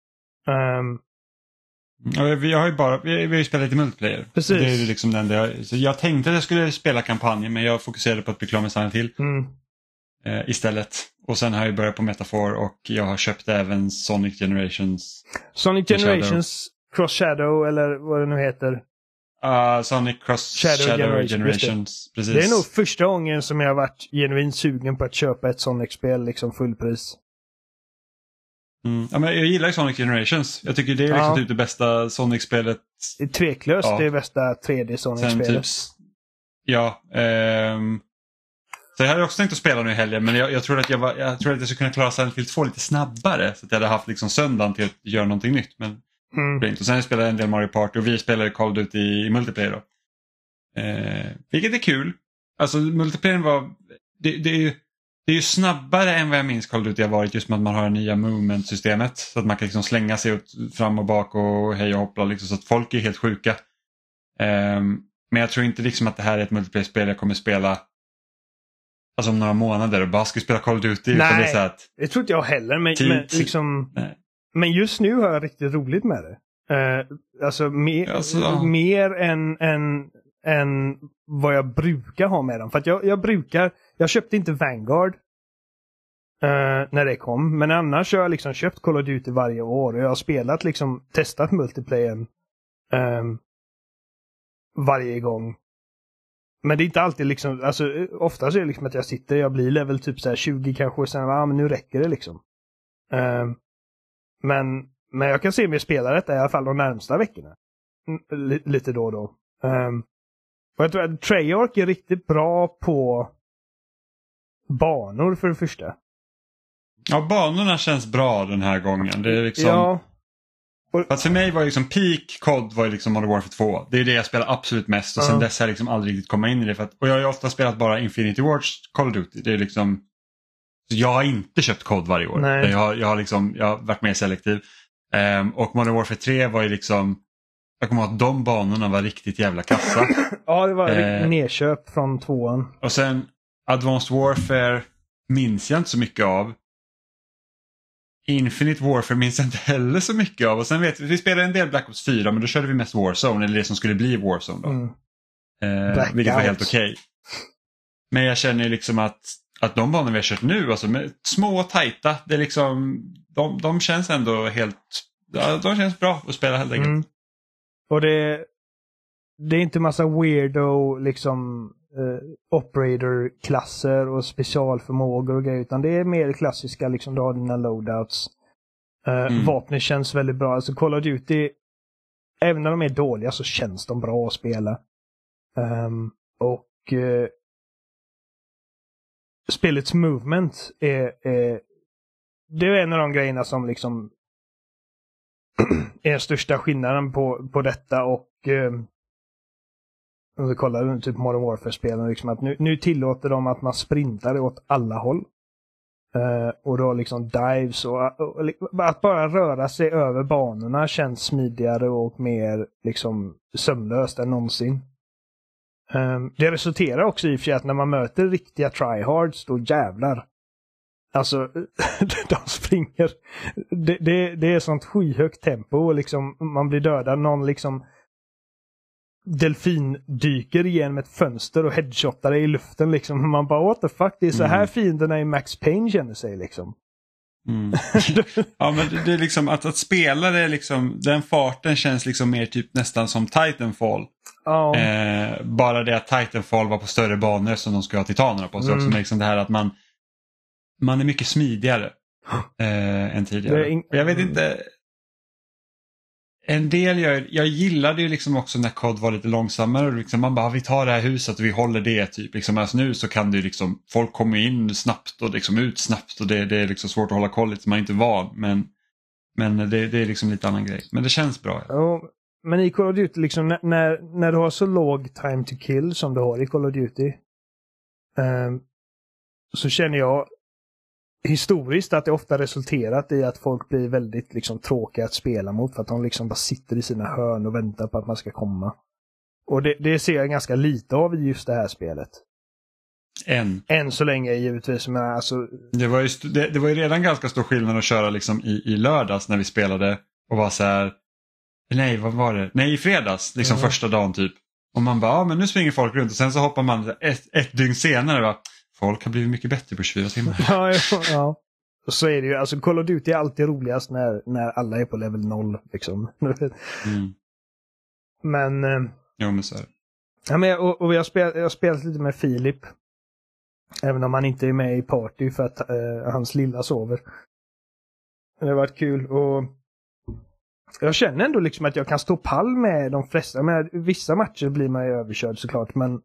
Speaker 1: Vi har ju spelat lite multiplayer.
Speaker 3: Precis.
Speaker 1: Det är ju liksom så jag tänkte att jag skulle spela kampanjen, men jag fokuserade på att bli klar med Silent Hill istället. Och sen har jag börjat på Metaphor, och jag har köpt även Sonic Generations.
Speaker 3: Sonic Generations Cross Shadow, eller vad det nu heter.
Speaker 1: Sonic Cross Shadow Generations. Precis.
Speaker 3: Det är nog första gången som jag har varit genuint sugen på att köpa ett Sonic-spel liksom fullpris.
Speaker 1: Ja, men jag gillar Sonic Generations. Jag tycker det är liksom typ det bästa Sonic-spelet.
Speaker 3: Det är tveklöst det bästa 3D Sonic-spelet.
Speaker 1: Så jag hade också tänkt att spela nu i helgen, men jag tror att jag skulle kunna klara Silent Hill 2 lite snabbare, så att jag hade haft liksom söndagen till att göra någonting nytt. Men och sen spelade jag en del Mario Party, och vi spelade Call of Duty i multiplayer då. Vilket är kul. Alltså multiplayern var det är ju snabbare än vad jag minns Call of Duty har varit, just med att man har det nya movement-systemet, så att man kan liksom slänga sig fram och bak och hej och hoppla liksom, så att folk är helt sjuka. Men jag tror inte liksom att det här är ett multiplayer-spel jag kommer spela alltså om några månader och bara ska spela Call of Duty.
Speaker 3: Nej,
Speaker 1: det är så att
Speaker 3: det tror inte jag heller. Men just nu har jag riktigt roligt med det. Mer än vad jag brukar ha med dem. För att jag köpte inte Vanguard när det kom. Men annars har jag liksom köpt Call of Duty varje år. Och jag har spelat testat multiplayern varje gång. Men det är inte alltid ofta så är det att jag blir level typ så här 20 kanske, och sen men nu räcker det liksom. Men jag kan se mig spela detta i alla fall de närmsta veckorna. Lite då och då. Och jag tror att Treyarch är riktigt bra på banor för det första.
Speaker 1: Ja, banorna känns bra den här gången. Det är liksom...
Speaker 3: Ja.
Speaker 1: Fast för mig var liksom peak COD var liksom Modern Warfare 2. Det är det jag spelar absolut mest, och sen dess har jag liksom aldrig riktigt komma in i det. Och jag har ju ofta spelat bara Infinity Wars, Call of Duty. Det är liksom... Jag har inte köpt COD varje år. Jag har varit mer selektiv. Och Modern Warfare 3 var ju liksom... Jag kommer ihåg att de banorna var riktigt jävla kassa.
Speaker 3: Ja, det var nedköp från 2:an.
Speaker 1: Och sen Advanced Warfare minns jag inte så mycket av. Infinite Warfare minns jag inte heller så mycket av. Och sen vet vi spelade en del Black Ops 4, men då körde vi mest Warzone, eller det som skulle bli Warzone då. Vilket var helt okej. Men jag känner ju liksom att de banor vi har kört nu, alltså med små och tajta, det är liksom, de känns ändå helt, de känns bra att spela helt enkelt.
Speaker 3: Och det är inte massa weirdo liksom operator-klasser och specialförmågor och grejer, utan det är mer klassiska, liksom du har dina loadouts. Vapnen känns väldigt bra. Alltså Call of Duty, även när de är dåliga så känns de bra att spela. Spelets movement det är en av de grejerna som liksom är den största skillnaden på detta och om vi kollar typ Modern Warfare-spelen, liksom att nu tillåter de att man sprintar åt alla håll. Och då liksom dives och att bara röra sig över banorna känns smidigare och mer liksom sömlöst än någonsin. Det resulterar också i och för sig att när man möter riktiga tryhards, då jävlar. Alltså, de springer. Det är sånt skyhögt tempo och liksom man blir dödad. Någon liksom delfindyker igenom ett fönster och headshotar i luften liksom. Man bara, what the fuck? Det är så här fienderna i Max Payne känner sig liksom.
Speaker 1: Ja, men det är liksom att spela det liksom, den farten känns liksom mer typ nästan som Titanfall. Bara det att Titanfall var på större banor som de ska ha titanerna på sig också, liksom det här att man är mycket smidigare än tidigare. Jag vet inte, en del jag gillade ju liksom också när COD var lite långsammare och liksom man bara, vi tar det här huset och vi håller det typ liksom, alltså nu så kan det liksom, folk kommer in snabbt och liksom ut snabbt och det är liksom svårt att hålla koll lite, man är inte van, men det är liksom lite annan grej, men det känns bra.
Speaker 3: Men i Call of Duty liksom, när du har så låg time to kill som du har i Call of Duty, så känner jag historiskt att det ofta resulterat i att folk blir väldigt liksom tråkiga att spela mot, för att de liksom bara sitter i sina hörn och väntar på att man ska komma. Och det ser jag ganska lite av i just det här spelet. Än så länge givetvis. Men alltså...
Speaker 1: det var ju redan ganska stor skillnad att köra liksom i lördags när vi spelade och var så här. Nej, vad var det? Nej, i fredags, liksom första dagen typ. Och man bara, men nu springer folk runt och sen så hoppar man ett dygn senare va. Folk har blivit mycket bättre på 24 timmar.
Speaker 3: Ja. Och så är det ju, alltså Call of Duty är alltid roligast när alla är på level 0 liksom. Men...
Speaker 1: Jo, men så är det.
Speaker 3: Ja, men jag har spelat lite med Filip. Även om han inte är med i party för att hans lilla sover. Det har varit kul och jag känner ändå liksom att jag kan stå pall med de flesta. Men vissa matcher blir man ju överkörd såklart, men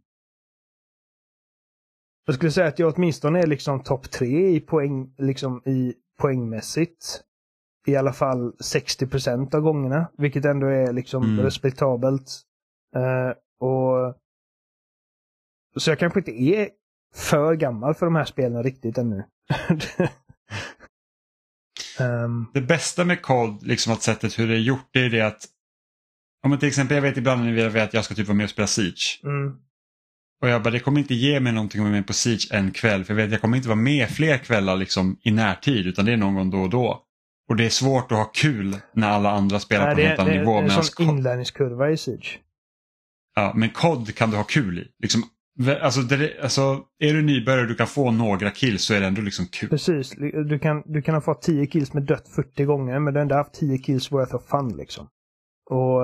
Speaker 3: jag skulle säga att jag åtminstone är liksom topp 3 i poäng, liksom i poängmässigt. I alla fall 60% av gångerna. Vilket ändå är liksom respektabelt. Och så jag kanske inte är för gammal för de här spelen riktigt ännu.
Speaker 1: Det bästa med COD, liksom att sättet hur det är gjort, det är det att om man till exempel, jag vet ibland när vi vet att jag ska typ vara med och spela Siege. Och jag bara, det kommer inte ge mig någonting att vara med på Siege en kväll. För jag kommer inte vara med fler kvällar liksom i närtid, utan det är någon gång då och då. Och det är svårt att ha kul när alla andra spelar på en helt annan nivå.
Speaker 3: Det är en sån inlärningskurva i Siege.
Speaker 1: Ja, men COD kan du ha kul i. Liksom, alltså, är du nybörjare och du kan få några kills så är det ändå liksom kul.
Speaker 3: Precis, du kan ha fått 10 kills med dött 40 gånger, men du har ändå haft 10 kills worth of fun liksom. Och...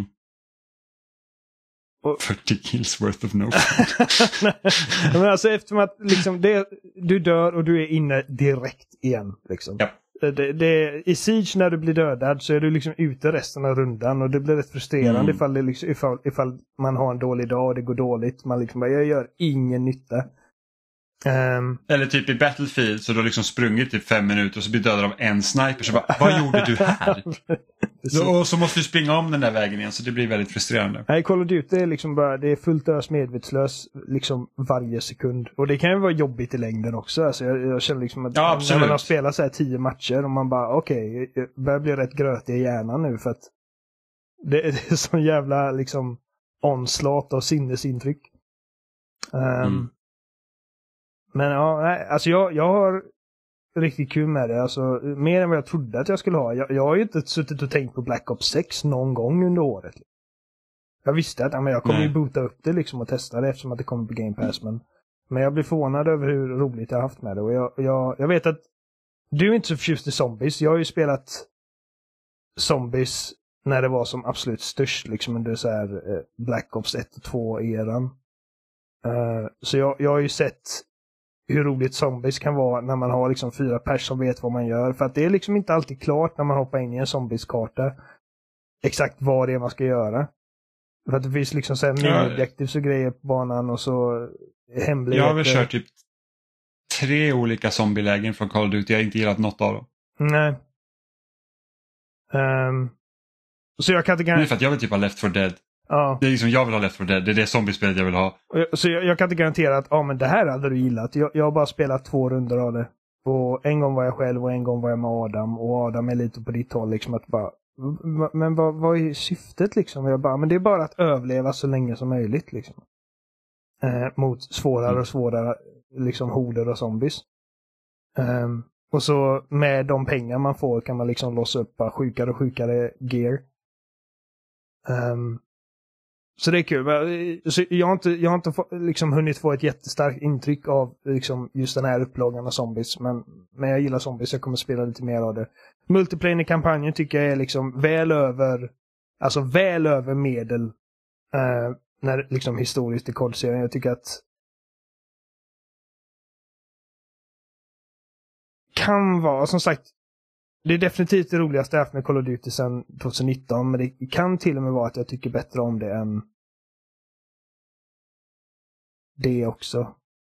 Speaker 1: 40 kills worth of no fun.
Speaker 3: Men alltså eftersom att liksom du dör och du är inne direkt igen liksom.
Speaker 1: Ja.
Speaker 3: I Siege när du blir dödad så är du liksom ute resten av rundan och det blir rätt frustrerande ifall man har en dålig dag och det går dåligt. Man liksom bara, jag gör ingen nytta.
Speaker 1: Eller typ i Battlefield så du har liksom sprungit typ 5 minuter och så blir du dödad av en sniper, så bara, vad gjorde du här? Och så måste du springa om den där vägen igen, så det blir väldigt frustrerande.
Speaker 3: Nej, Call of Duty är liksom bara, det är fullt ös medvetslös liksom varje sekund. Och det kan ju vara jobbigt i längden också. Alltså jag känner liksom att när man har spelat så här 10 matcher och man bara, okej, jag börjar bli rätt grötig i hjärnan nu för att det är sån jävla liksom onslaught och sinnesintryck. Men ja, alltså jag riktigt kul med det. Alltså, mer än vad jag trodde att jag skulle ha. Jag har ju inte suttit och tänkt på Black Ops 6 någon gång under året. Jag visste att jag kommer ju boota upp det liksom och testa det eftersom att det kommer på Game Pass. Men jag blir förvånad över hur roligt jag har haft med det. Och jag vet att du är inte så förtjust i zombies. Jag har ju spelat zombies när det var som absolut störst liksom under så här Black Ops 1 och 2-eran. Så jag har ju sett hur roligt zombies kan vara när man har liksom 4 pers som vet vad man gör. För att det är liksom inte alltid klart när man hoppar in i en zombieskarta exakt vad det är man ska göra. För att det finns liksom så här mini-objectives och grejer på banan och så hemligheter.
Speaker 1: Jag har väl kört typ 3 olika zombielägen från Call of Duty. Jag har inte gillat något av dem.
Speaker 3: Nej. Så jag kan inte
Speaker 1: garantera... för att jag vill typ ha Left 4 Dead.
Speaker 3: Ja.
Speaker 1: Det är liksom, jag vill ha Left 4 Dead. Det är det zombiespelet jag vill ha.
Speaker 3: Så jag kan inte garantera att men det här hade du gillat. Jag har bara spelat 2 runder av det. Och en gång var jag själv och en gång var jag med Adam. Och Adam är lite på ditt håll liksom att bara... Men vad är syftet liksom? Jag bara, men det är bara att överleva så länge som möjligt liksom. Mot svårare och svårare liksom horder och zombies. Och så med de pengar man får kan man liksom låsa upp sjukare och sjukare gear. Så det är kul. Så jag har inte liksom hunnit få ett jättestarkt intryck av liksom just den här upplagan av zombies. Men jag gillar zombies, jag kommer spela lite mer av det. Multiplayer i kampanjen tycker jag är liksom väl över medel när liksom historiskt i kodserien. Jag tycker att kan vara, som sagt, det är definitivt det roligaste jag haft med Call of Duty sedan 2019, men det kan till och med vara att jag tycker bättre om det än det också.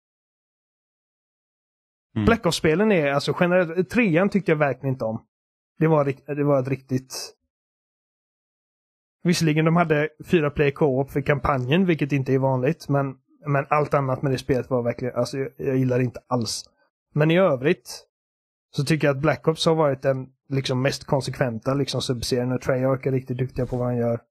Speaker 3: Black Ops-spelen är alltså generellt, 3:an tyckte jag verkligen inte om. Det var ett riktigt... Visserligen de hade 4-player co-op för kampanjen, vilket inte är vanligt, men allt annat med det spelet var verkligen, alltså jag gillar det inte alls. Men i övrigt så tycker jag att Black Ops har varit den liksom mest konsekventa liksom subserien, och Treyarch är riktigt duktiga på vad han gör.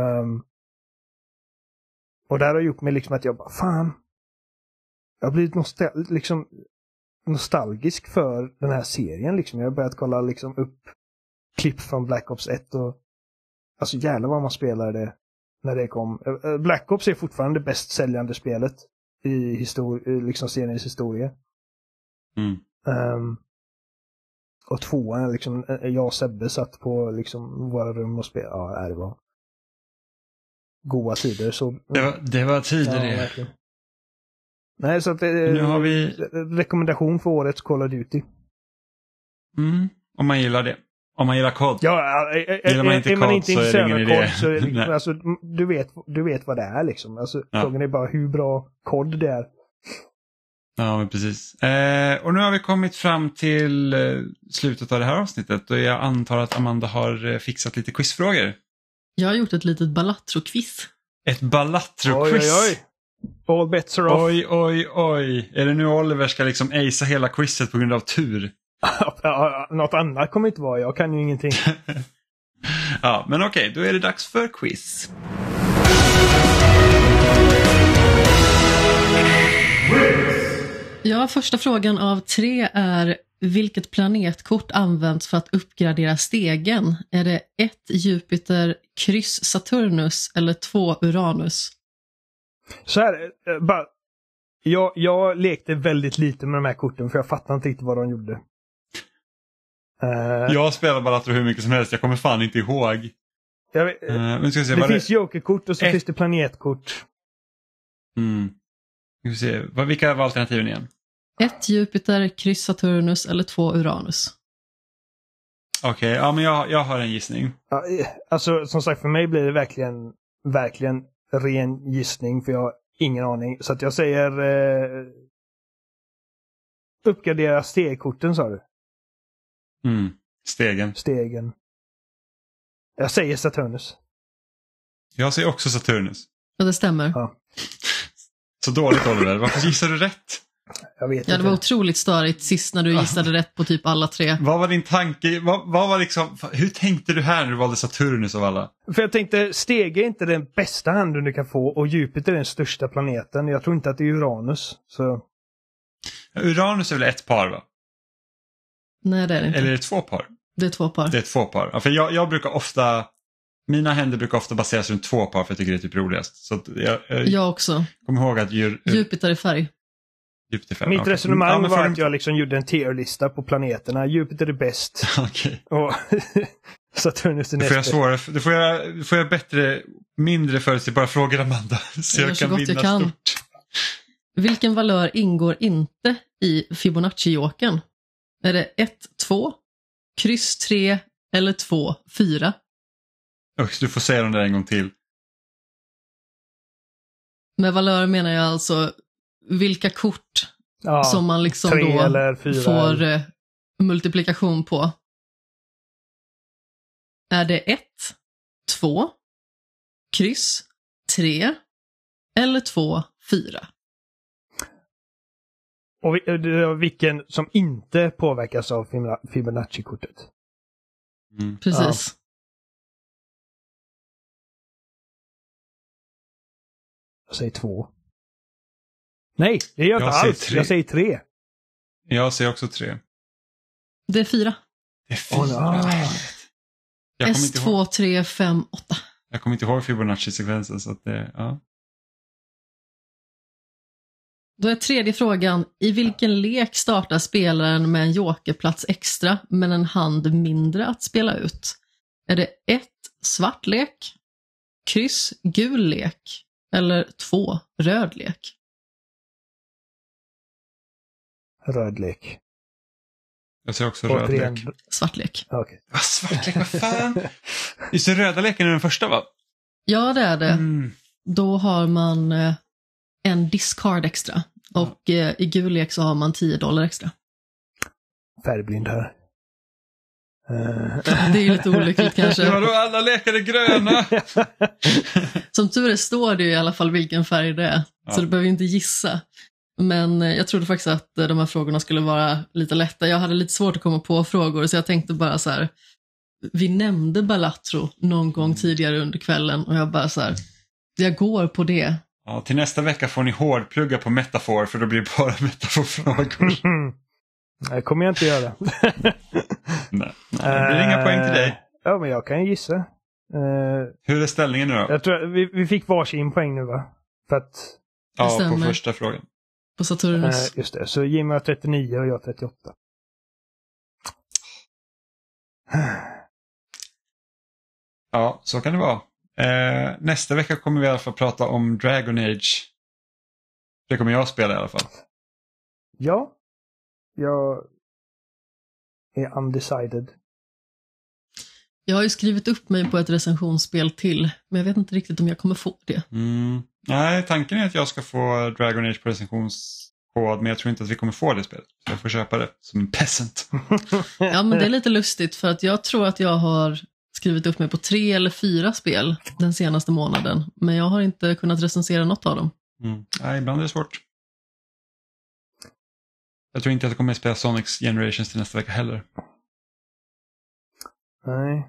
Speaker 3: Och där har gjort mig liksom att jag bara, fan, jag har blivit nostalgisk för den här serien liksom. Jag har börjat kolla liksom upp klipp från Black Ops 1 och alltså jävlar vad man spelade det när det kom. Black Ops är fortfarande det bäst säljande spelet i liksom seriens historia. Och 2:an liksom, jag och Sebbe satt på liksom våra rum och spelade. Ja, det var goda tider. Så,
Speaker 1: det var tider det.
Speaker 3: Verkligen. Nej, så att
Speaker 1: nu har vi
Speaker 3: rekommendation för årets Call of Duty.
Speaker 1: Om man gillar det. Om man gillar kod.
Speaker 3: Ja,
Speaker 1: gillar man inte kod så är det ingen idé.
Speaker 3: Så är det liksom, alltså, du vet vad det är liksom. Alltså, frågan är bara hur bra kod det är.
Speaker 1: Ja, men precis. Och nu har vi kommit fram till slutet av det här avsnittet och jag antar att Amanda har fixat lite quizfrågor.
Speaker 2: Jag har gjort ett litet Balatro-quiz.
Speaker 1: Ett Balatro-quiz?
Speaker 3: Oj. All bets are off.
Speaker 1: Oj. Är det nu Oliver ska liksom acea hela quizet på grund av tur?
Speaker 3: Något annat kommer inte vara. Jag kan ju ingenting.
Speaker 1: Ja, men okej, då är det dags för quiz.
Speaker 2: Ja, första frågan av 3 är: vilket planetkort används för att uppgradera stegen? Är det 1 Jupiter, kryss Saturnus eller 2 Uranus?
Speaker 3: Så här, bara, jag lekte väldigt lite med de här korten för jag fattar inte riktigt vad de gjorde.
Speaker 1: Jag spelar Balatro hur mycket som helst, jag kommer fan inte ihåg.
Speaker 3: Men ska se, det finns jokerkort och så finns det planetkort.
Speaker 1: Vi får se. Vilka var alternativen igen?
Speaker 2: 1 Jupiter, kryss Saturnus eller 2 Uranus.
Speaker 1: Okej, ja men jag har en gissning.
Speaker 3: Ja, alltså som sagt, för mig blir det verkligen ren gissning, för jag har ingen aning. Så att jag säger uppgradera stegkorten, sa du? Stegen. Jag säger Saturnus.
Speaker 1: Jag säger också Saturnus.
Speaker 2: Ja, det stämmer.
Speaker 3: Ja.
Speaker 1: Så dåligt, Oliver. Varför gissar du rätt?
Speaker 3: Jag vet inte.
Speaker 2: Det var otroligt störigt sist när du gissade rätt på typ alla 3.
Speaker 1: Vad var din tanke? Vad var liksom, hur tänkte du här när du valde Saturnus av alla?
Speaker 3: För jag tänkte, steg är inte den bästa handen du kan få och Jupiter är den största planeten. Jag tror inte att det är Uranus. Så...
Speaker 1: Uranus är väl ett par, va?
Speaker 2: Nej, det är det inte.
Speaker 1: Eller är det 2 par?
Speaker 2: Det är 2 par.
Speaker 1: Det är 2 par. Ja, för jag brukar ofta, mina händer brukar ofta baseras runt 2 par för jag tycker det är typ roligast. Så att
Speaker 2: Jag också.
Speaker 1: Kommer ihåg att
Speaker 2: Jupiter i färg.
Speaker 3: Mitt resonemang var att jag liksom gjorde en tierlista på planeterna. Jupiter är bäst.
Speaker 1: Okej.
Speaker 3: Och Saturnus är näst bäst.
Speaker 1: Du får jag bättre, mindre förutsägbara frågor, Amanda. Så jag kan vinna stort.
Speaker 2: Vilken valör ingår inte i Fibonacci-jokern? Är det 1, 2, kryss 3 eller 2, 4?
Speaker 1: Du får säga dem där en gång till.
Speaker 2: Med valör menar jag alltså vilka kort som man liksom
Speaker 3: 3
Speaker 2: då
Speaker 3: eller 4
Speaker 2: får multiplikation på. Är det 1, 2, kryss 3 eller 2, 4?
Speaker 3: Och vilken som inte påverkas av Fibonacci-kortet.
Speaker 2: Precis.
Speaker 3: Ja. Jag säger 2. Nej, det gör inte alls. Jag säger 3. Jag
Speaker 1: säger också 3.
Speaker 2: Det är 4.
Speaker 1: Det är 4.
Speaker 2: S, 2, 3, 5, 8.
Speaker 1: Jag kommer inte ihåg Fibonacci-sekvensen så att det, ja.
Speaker 2: Då är tredje frågan, i vilken lek startar spelaren med en jokerplats extra men en hand mindre att spela ut? Är det 1, svart lek, kryss, gul lek eller 2, röd lek?
Speaker 3: Röd lek.
Speaker 1: Jag ser också röd lek.
Speaker 2: Svart lek.
Speaker 3: Okay.
Speaker 1: Svart lek, vad fan? Just det, röda leken är den första, va?
Speaker 2: Ja, det är det. Då har man en discard extra. Och i gul lek så har man $10 extra.
Speaker 3: Färgblind här.
Speaker 2: Det är lite olyckligt kanske.
Speaker 1: Ja, då alla lekar är gröna.
Speaker 2: Som tur är står det i alla fall vilken färg det är. Så du behöver inte gissa. Men jag trodde faktiskt att de här frågorna skulle vara lite lätta. Jag hade lite svårt att komma på frågor så jag tänkte bara så här. Vi nämnde Balatro någon gång tidigare under kvällen och jag bara så här. Jag går på det.
Speaker 1: Ja, till nästa vecka får ni hårdplugga på metafor för då blir det bara metaforfrågor.
Speaker 3: Det kommer jag inte göra.
Speaker 1: Nej, det blir inga poäng till dig.
Speaker 3: Ja, men jag kan gissa.
Speaker 1: Hur är ställningen nu då?
Speaker 3: Jag tror vi fick varsin poäng nu, va? För att...
Speaker 1: Ja, på första frågan.
Speaker 2: På Saturnus.
Speaker 3: Just det, så Jimmy har 39 och jag 38.
Speaker 1: Ja, så kan det vara. Nästa vecka kommer vi i alla fall prata om Dragon Age. Det kommer jag spela i alla fall.
Speaker 3: Ja, jag är undecided.
Speaker 2: Jag har ju skrivit upp mig på ett recensionsspel till, men jag vet inte riktigt om jag kommer få det.
Speaker 1: Nej, tanken är att jag ska få Dragon Age på recensionskod, men jag tror inte att vi kommer få det spelet. Så jag får köpa det som en peasant.
Speaker 2: Ja, men det är lite lustigt för att jag tror att jag har skrivit upp mig på 3 eller 4 spel den senaste månaden, men jag har inte kunnat recensera något av dem.
Speaker 1: Nej, ibland är det svårt. Jag tror inte att jag kommer att spela Sonic Generations till nästa vecka heller.
Speaker 3: Nej.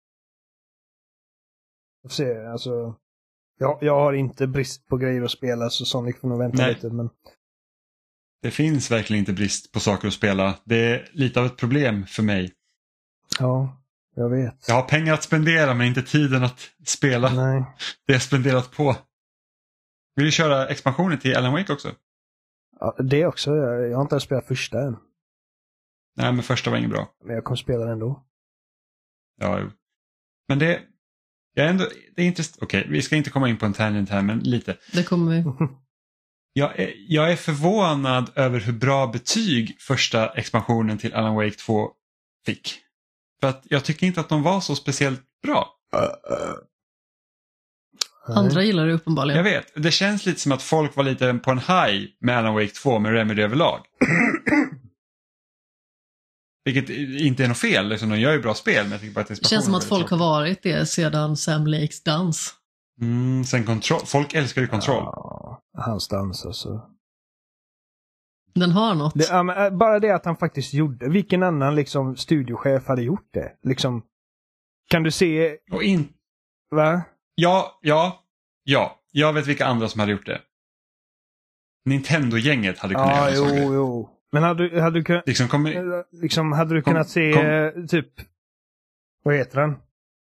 Speaker 3: Jag får se, alltså... Jag har inte brist på grejer att spela så Sonic får nog vänta lite, men...
Speaker 1: Det finns verkligen inte brist på saker att spela. Det är lite av ett problem för mig.
Speaker 3: Ja, jag vet.
Speaker 1: Jag har pengar att spendera men inte tiden att spela.
Speaker 3: Nej.
Speaker 1: Det är spenderat på. Vill du köra expansionen till Alan Wake också?
Speaker 3: Ja, det också. Jag har inte spelat första än.
Speaker 1: Nej, men första var inget bra.
Speaker 3: Men jag kommer spela den ändå.
Speaker 1: Ja, men det är intressant. Okej, vi ska inte komma in på en tangent här, men lite.
Speaker 2: Det kommer vi.
Speaker 1: Jag är förvånad över hur bra betyg första expansionen till Alan Wake 2 fick. För att jag tycker inte att de var så speciellt bra.
Speaker 2: Andra gillar det uppenbarligen.
Speaker 1: Jag vet, det känns lite som att folk var lite på en high med Alan Wake 2 med Remedy överlag. Vilket inte är något fel, liksom, de gör ju bra spel. Men jag tycker bara att
Speaker 2: det känns som att folk har varit det sedan Sam Lakes dans.
Speaker 1: Sen Control. Folk älskar ju Control.
Speaker 3: Ja, hans dans alltså.
Speaker 2: Den har något.
Speaker 3: Bara det att han faktiskt gjorde. Vilken annan liksom studiochef hade gjort det? Liksom, kan du se... Va?
Speaker 1: Ja. Jag vet vilka andra som hade gjort det. Nintendo-gänget hade kunnat göra saker.
Speaker 3: Jo. Men hade du kunnat... hade du kunnat se typ... Vad heter han?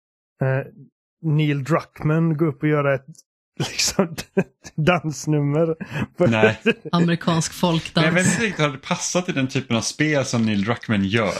Speaker 3: Neil Druckmann gå upp och göra ett liksom dansnummer.
Speaker 1: Nej.
Speaker 2: Amerikansk folkdans.
Speaker 1: Jag vet inte riktigt hade det passat i den typen av spel som Neil Druckmann gör.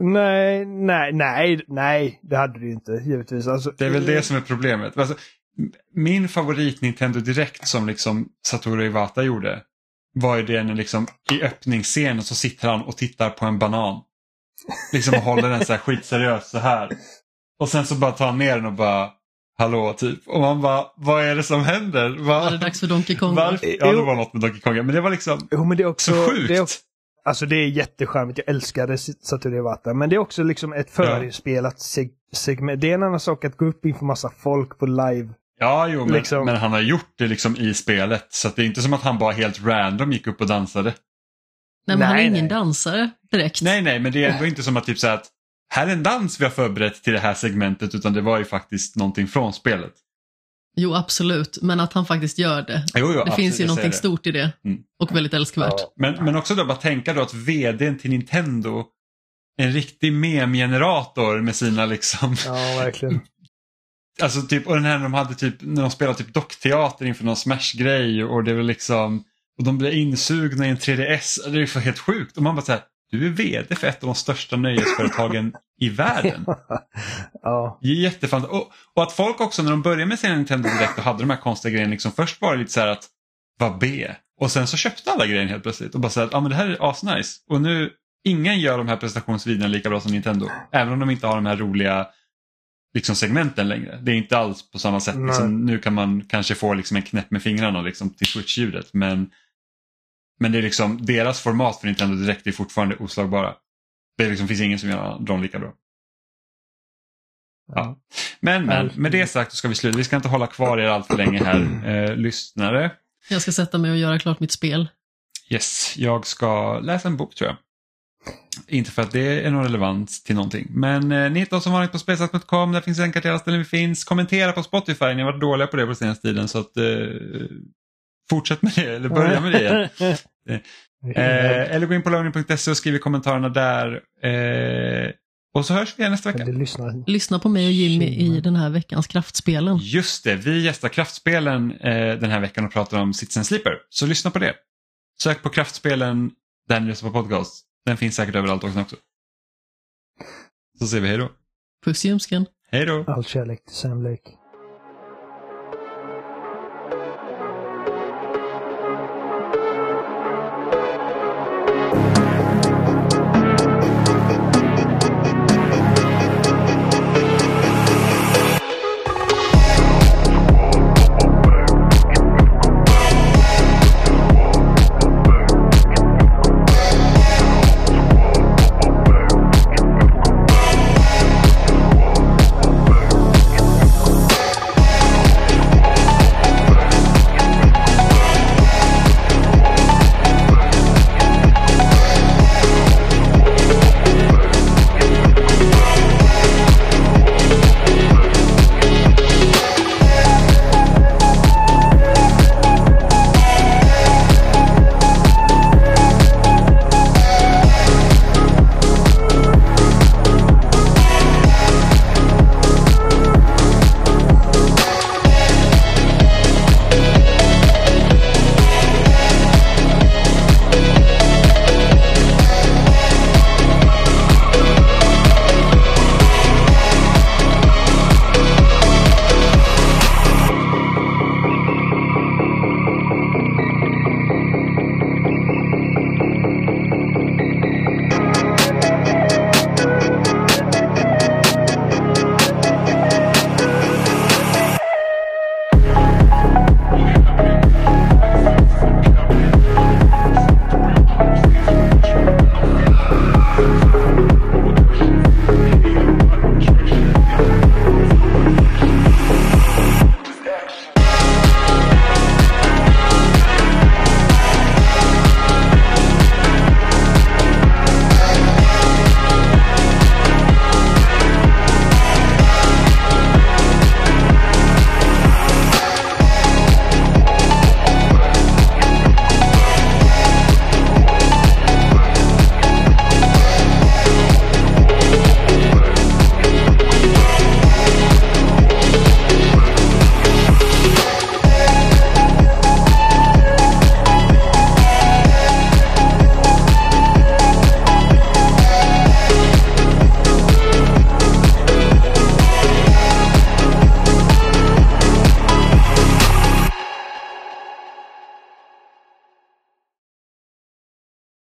Speaker 3: Nej, det hade det ju inte, givetvis. Alltså,
Speaker 1: det är väl det som är problemet. Alltså, min favorit Nintendo Direct som liksom Satoru Iwata gjorde var ju det när liksom i öppningsscenen så sitter han och tittar på en banan. Liksom och håller den så här skitseriöst så här. Och sen så bara tar han ner den och bara hallå typ. Och man bara, vad är det som händer?
Speaker 2: Var det dags för Donkey Kong?
Speaker 1: Ja, det var något med Donkey Kong. Men det var liksom
Speaker 3: men det är också,
Speaker 1: så sjukt.
Speaker 3: Alltså det är jättecharmigt. Jag älskade Satoru Iwata. Men det är också liksom ett förinspelat segment. Det är en annan sak att gå upp inför massa folk på live.
Speaker 1: Ja, jo, men han har gjort det liksom i spelet. Så att det är inte som att han bara helt random gick upp och dansade.
Speaker 2: Nej, men han är ingen dansare direkt.
Speaker 1: Nej, men det är ändå inte som att typ så att här är en dans vi har förberett till det här segmentet, utan det var ju faktiskt någonting från spelet.
Speaker 2: Jo, absolut. Men att han faktiskt gör det.
Speaker 1: Jo,
Speaker 2: det
Speaker 1: absolut,
Speaker 2: finns ju någonting stort i det. Och väldigt älskvärt.
Speaker 1: Ja. Men också då bara tänka då att vdn till Nintendo är en riktig meme-generator med sina liksom...
Speaker 3: Ja, verkligen.
Speaker 1: Alltså typ, och den här när de spelade typ dockteater inför någon Smash-grej och det var liksom... Och de blev insugna i en 3DS. Det är ju helt sjukt. Och man bara så här, du är vd för ett av de största nöjesföretagen i världen.
Speaker 3: Ja.
Speaker 1: Det är jättefantastiskt. Och att folk också när de började med sina Nintendo Direct och hade de här konstiga grejerna liksom först var det lite så här att vad B. Och sen så köpte alla grejer helt plötsligt och bara så här, men det här är asnice. Och nu, ingen gör de här presentationsvideorna lika bra som Nintendo. Även om de inte har de här roliga liksom segmenten längre. Det är inte alls på samma sätt. Liksom, nu kan man kanske få liksom en knäpp med fingrarna liksom, till Switch-ljudet. Men det är liksom, deras format för Nintendo Direct är fortfarande oslagbara. Det liksom, finns ingen som gör dem lika bra. Ja. Men med det sagt så ska vi sluta. Vi ska inte hålla kvar er allt för länge här, lyssnare.
Speaker 2: Jag ska sätta mig och göra klart mitt spel.
Speaker 1: Yes, jag ska läsa en bok tror jag. Inte för att det är någon relevant till någonting. Men ni hittar oss som vanligt på spelsnack.com. Där finns länkar till alla ställen vi finns. Kommentera på Spotify. Ni har varit dåliga på det på senaste tiden. Så att fortsätt med det. Eller börja med det igen. Eller gå in på loading.se och skriv i kommentarerna där. Och så hörs vi igen nästa vecka.
Speaker 2: Lyssna på mig och Jimmy i den här veckans Kraftspelen.
Speaker 1: Just det, vi gästar Kraftspelen den här veckan och pratar om Citizen Sleeper. Så lyssna på det. Sök på Kraftspelen där ni lyssnar på podcast. Den finns säkert överallt också. Så ser vi hej då.
Speaker 2: Puss i ljumsken.
Speaker 1: Hej då.
Speaker 3: All kärlek till Sam Lake.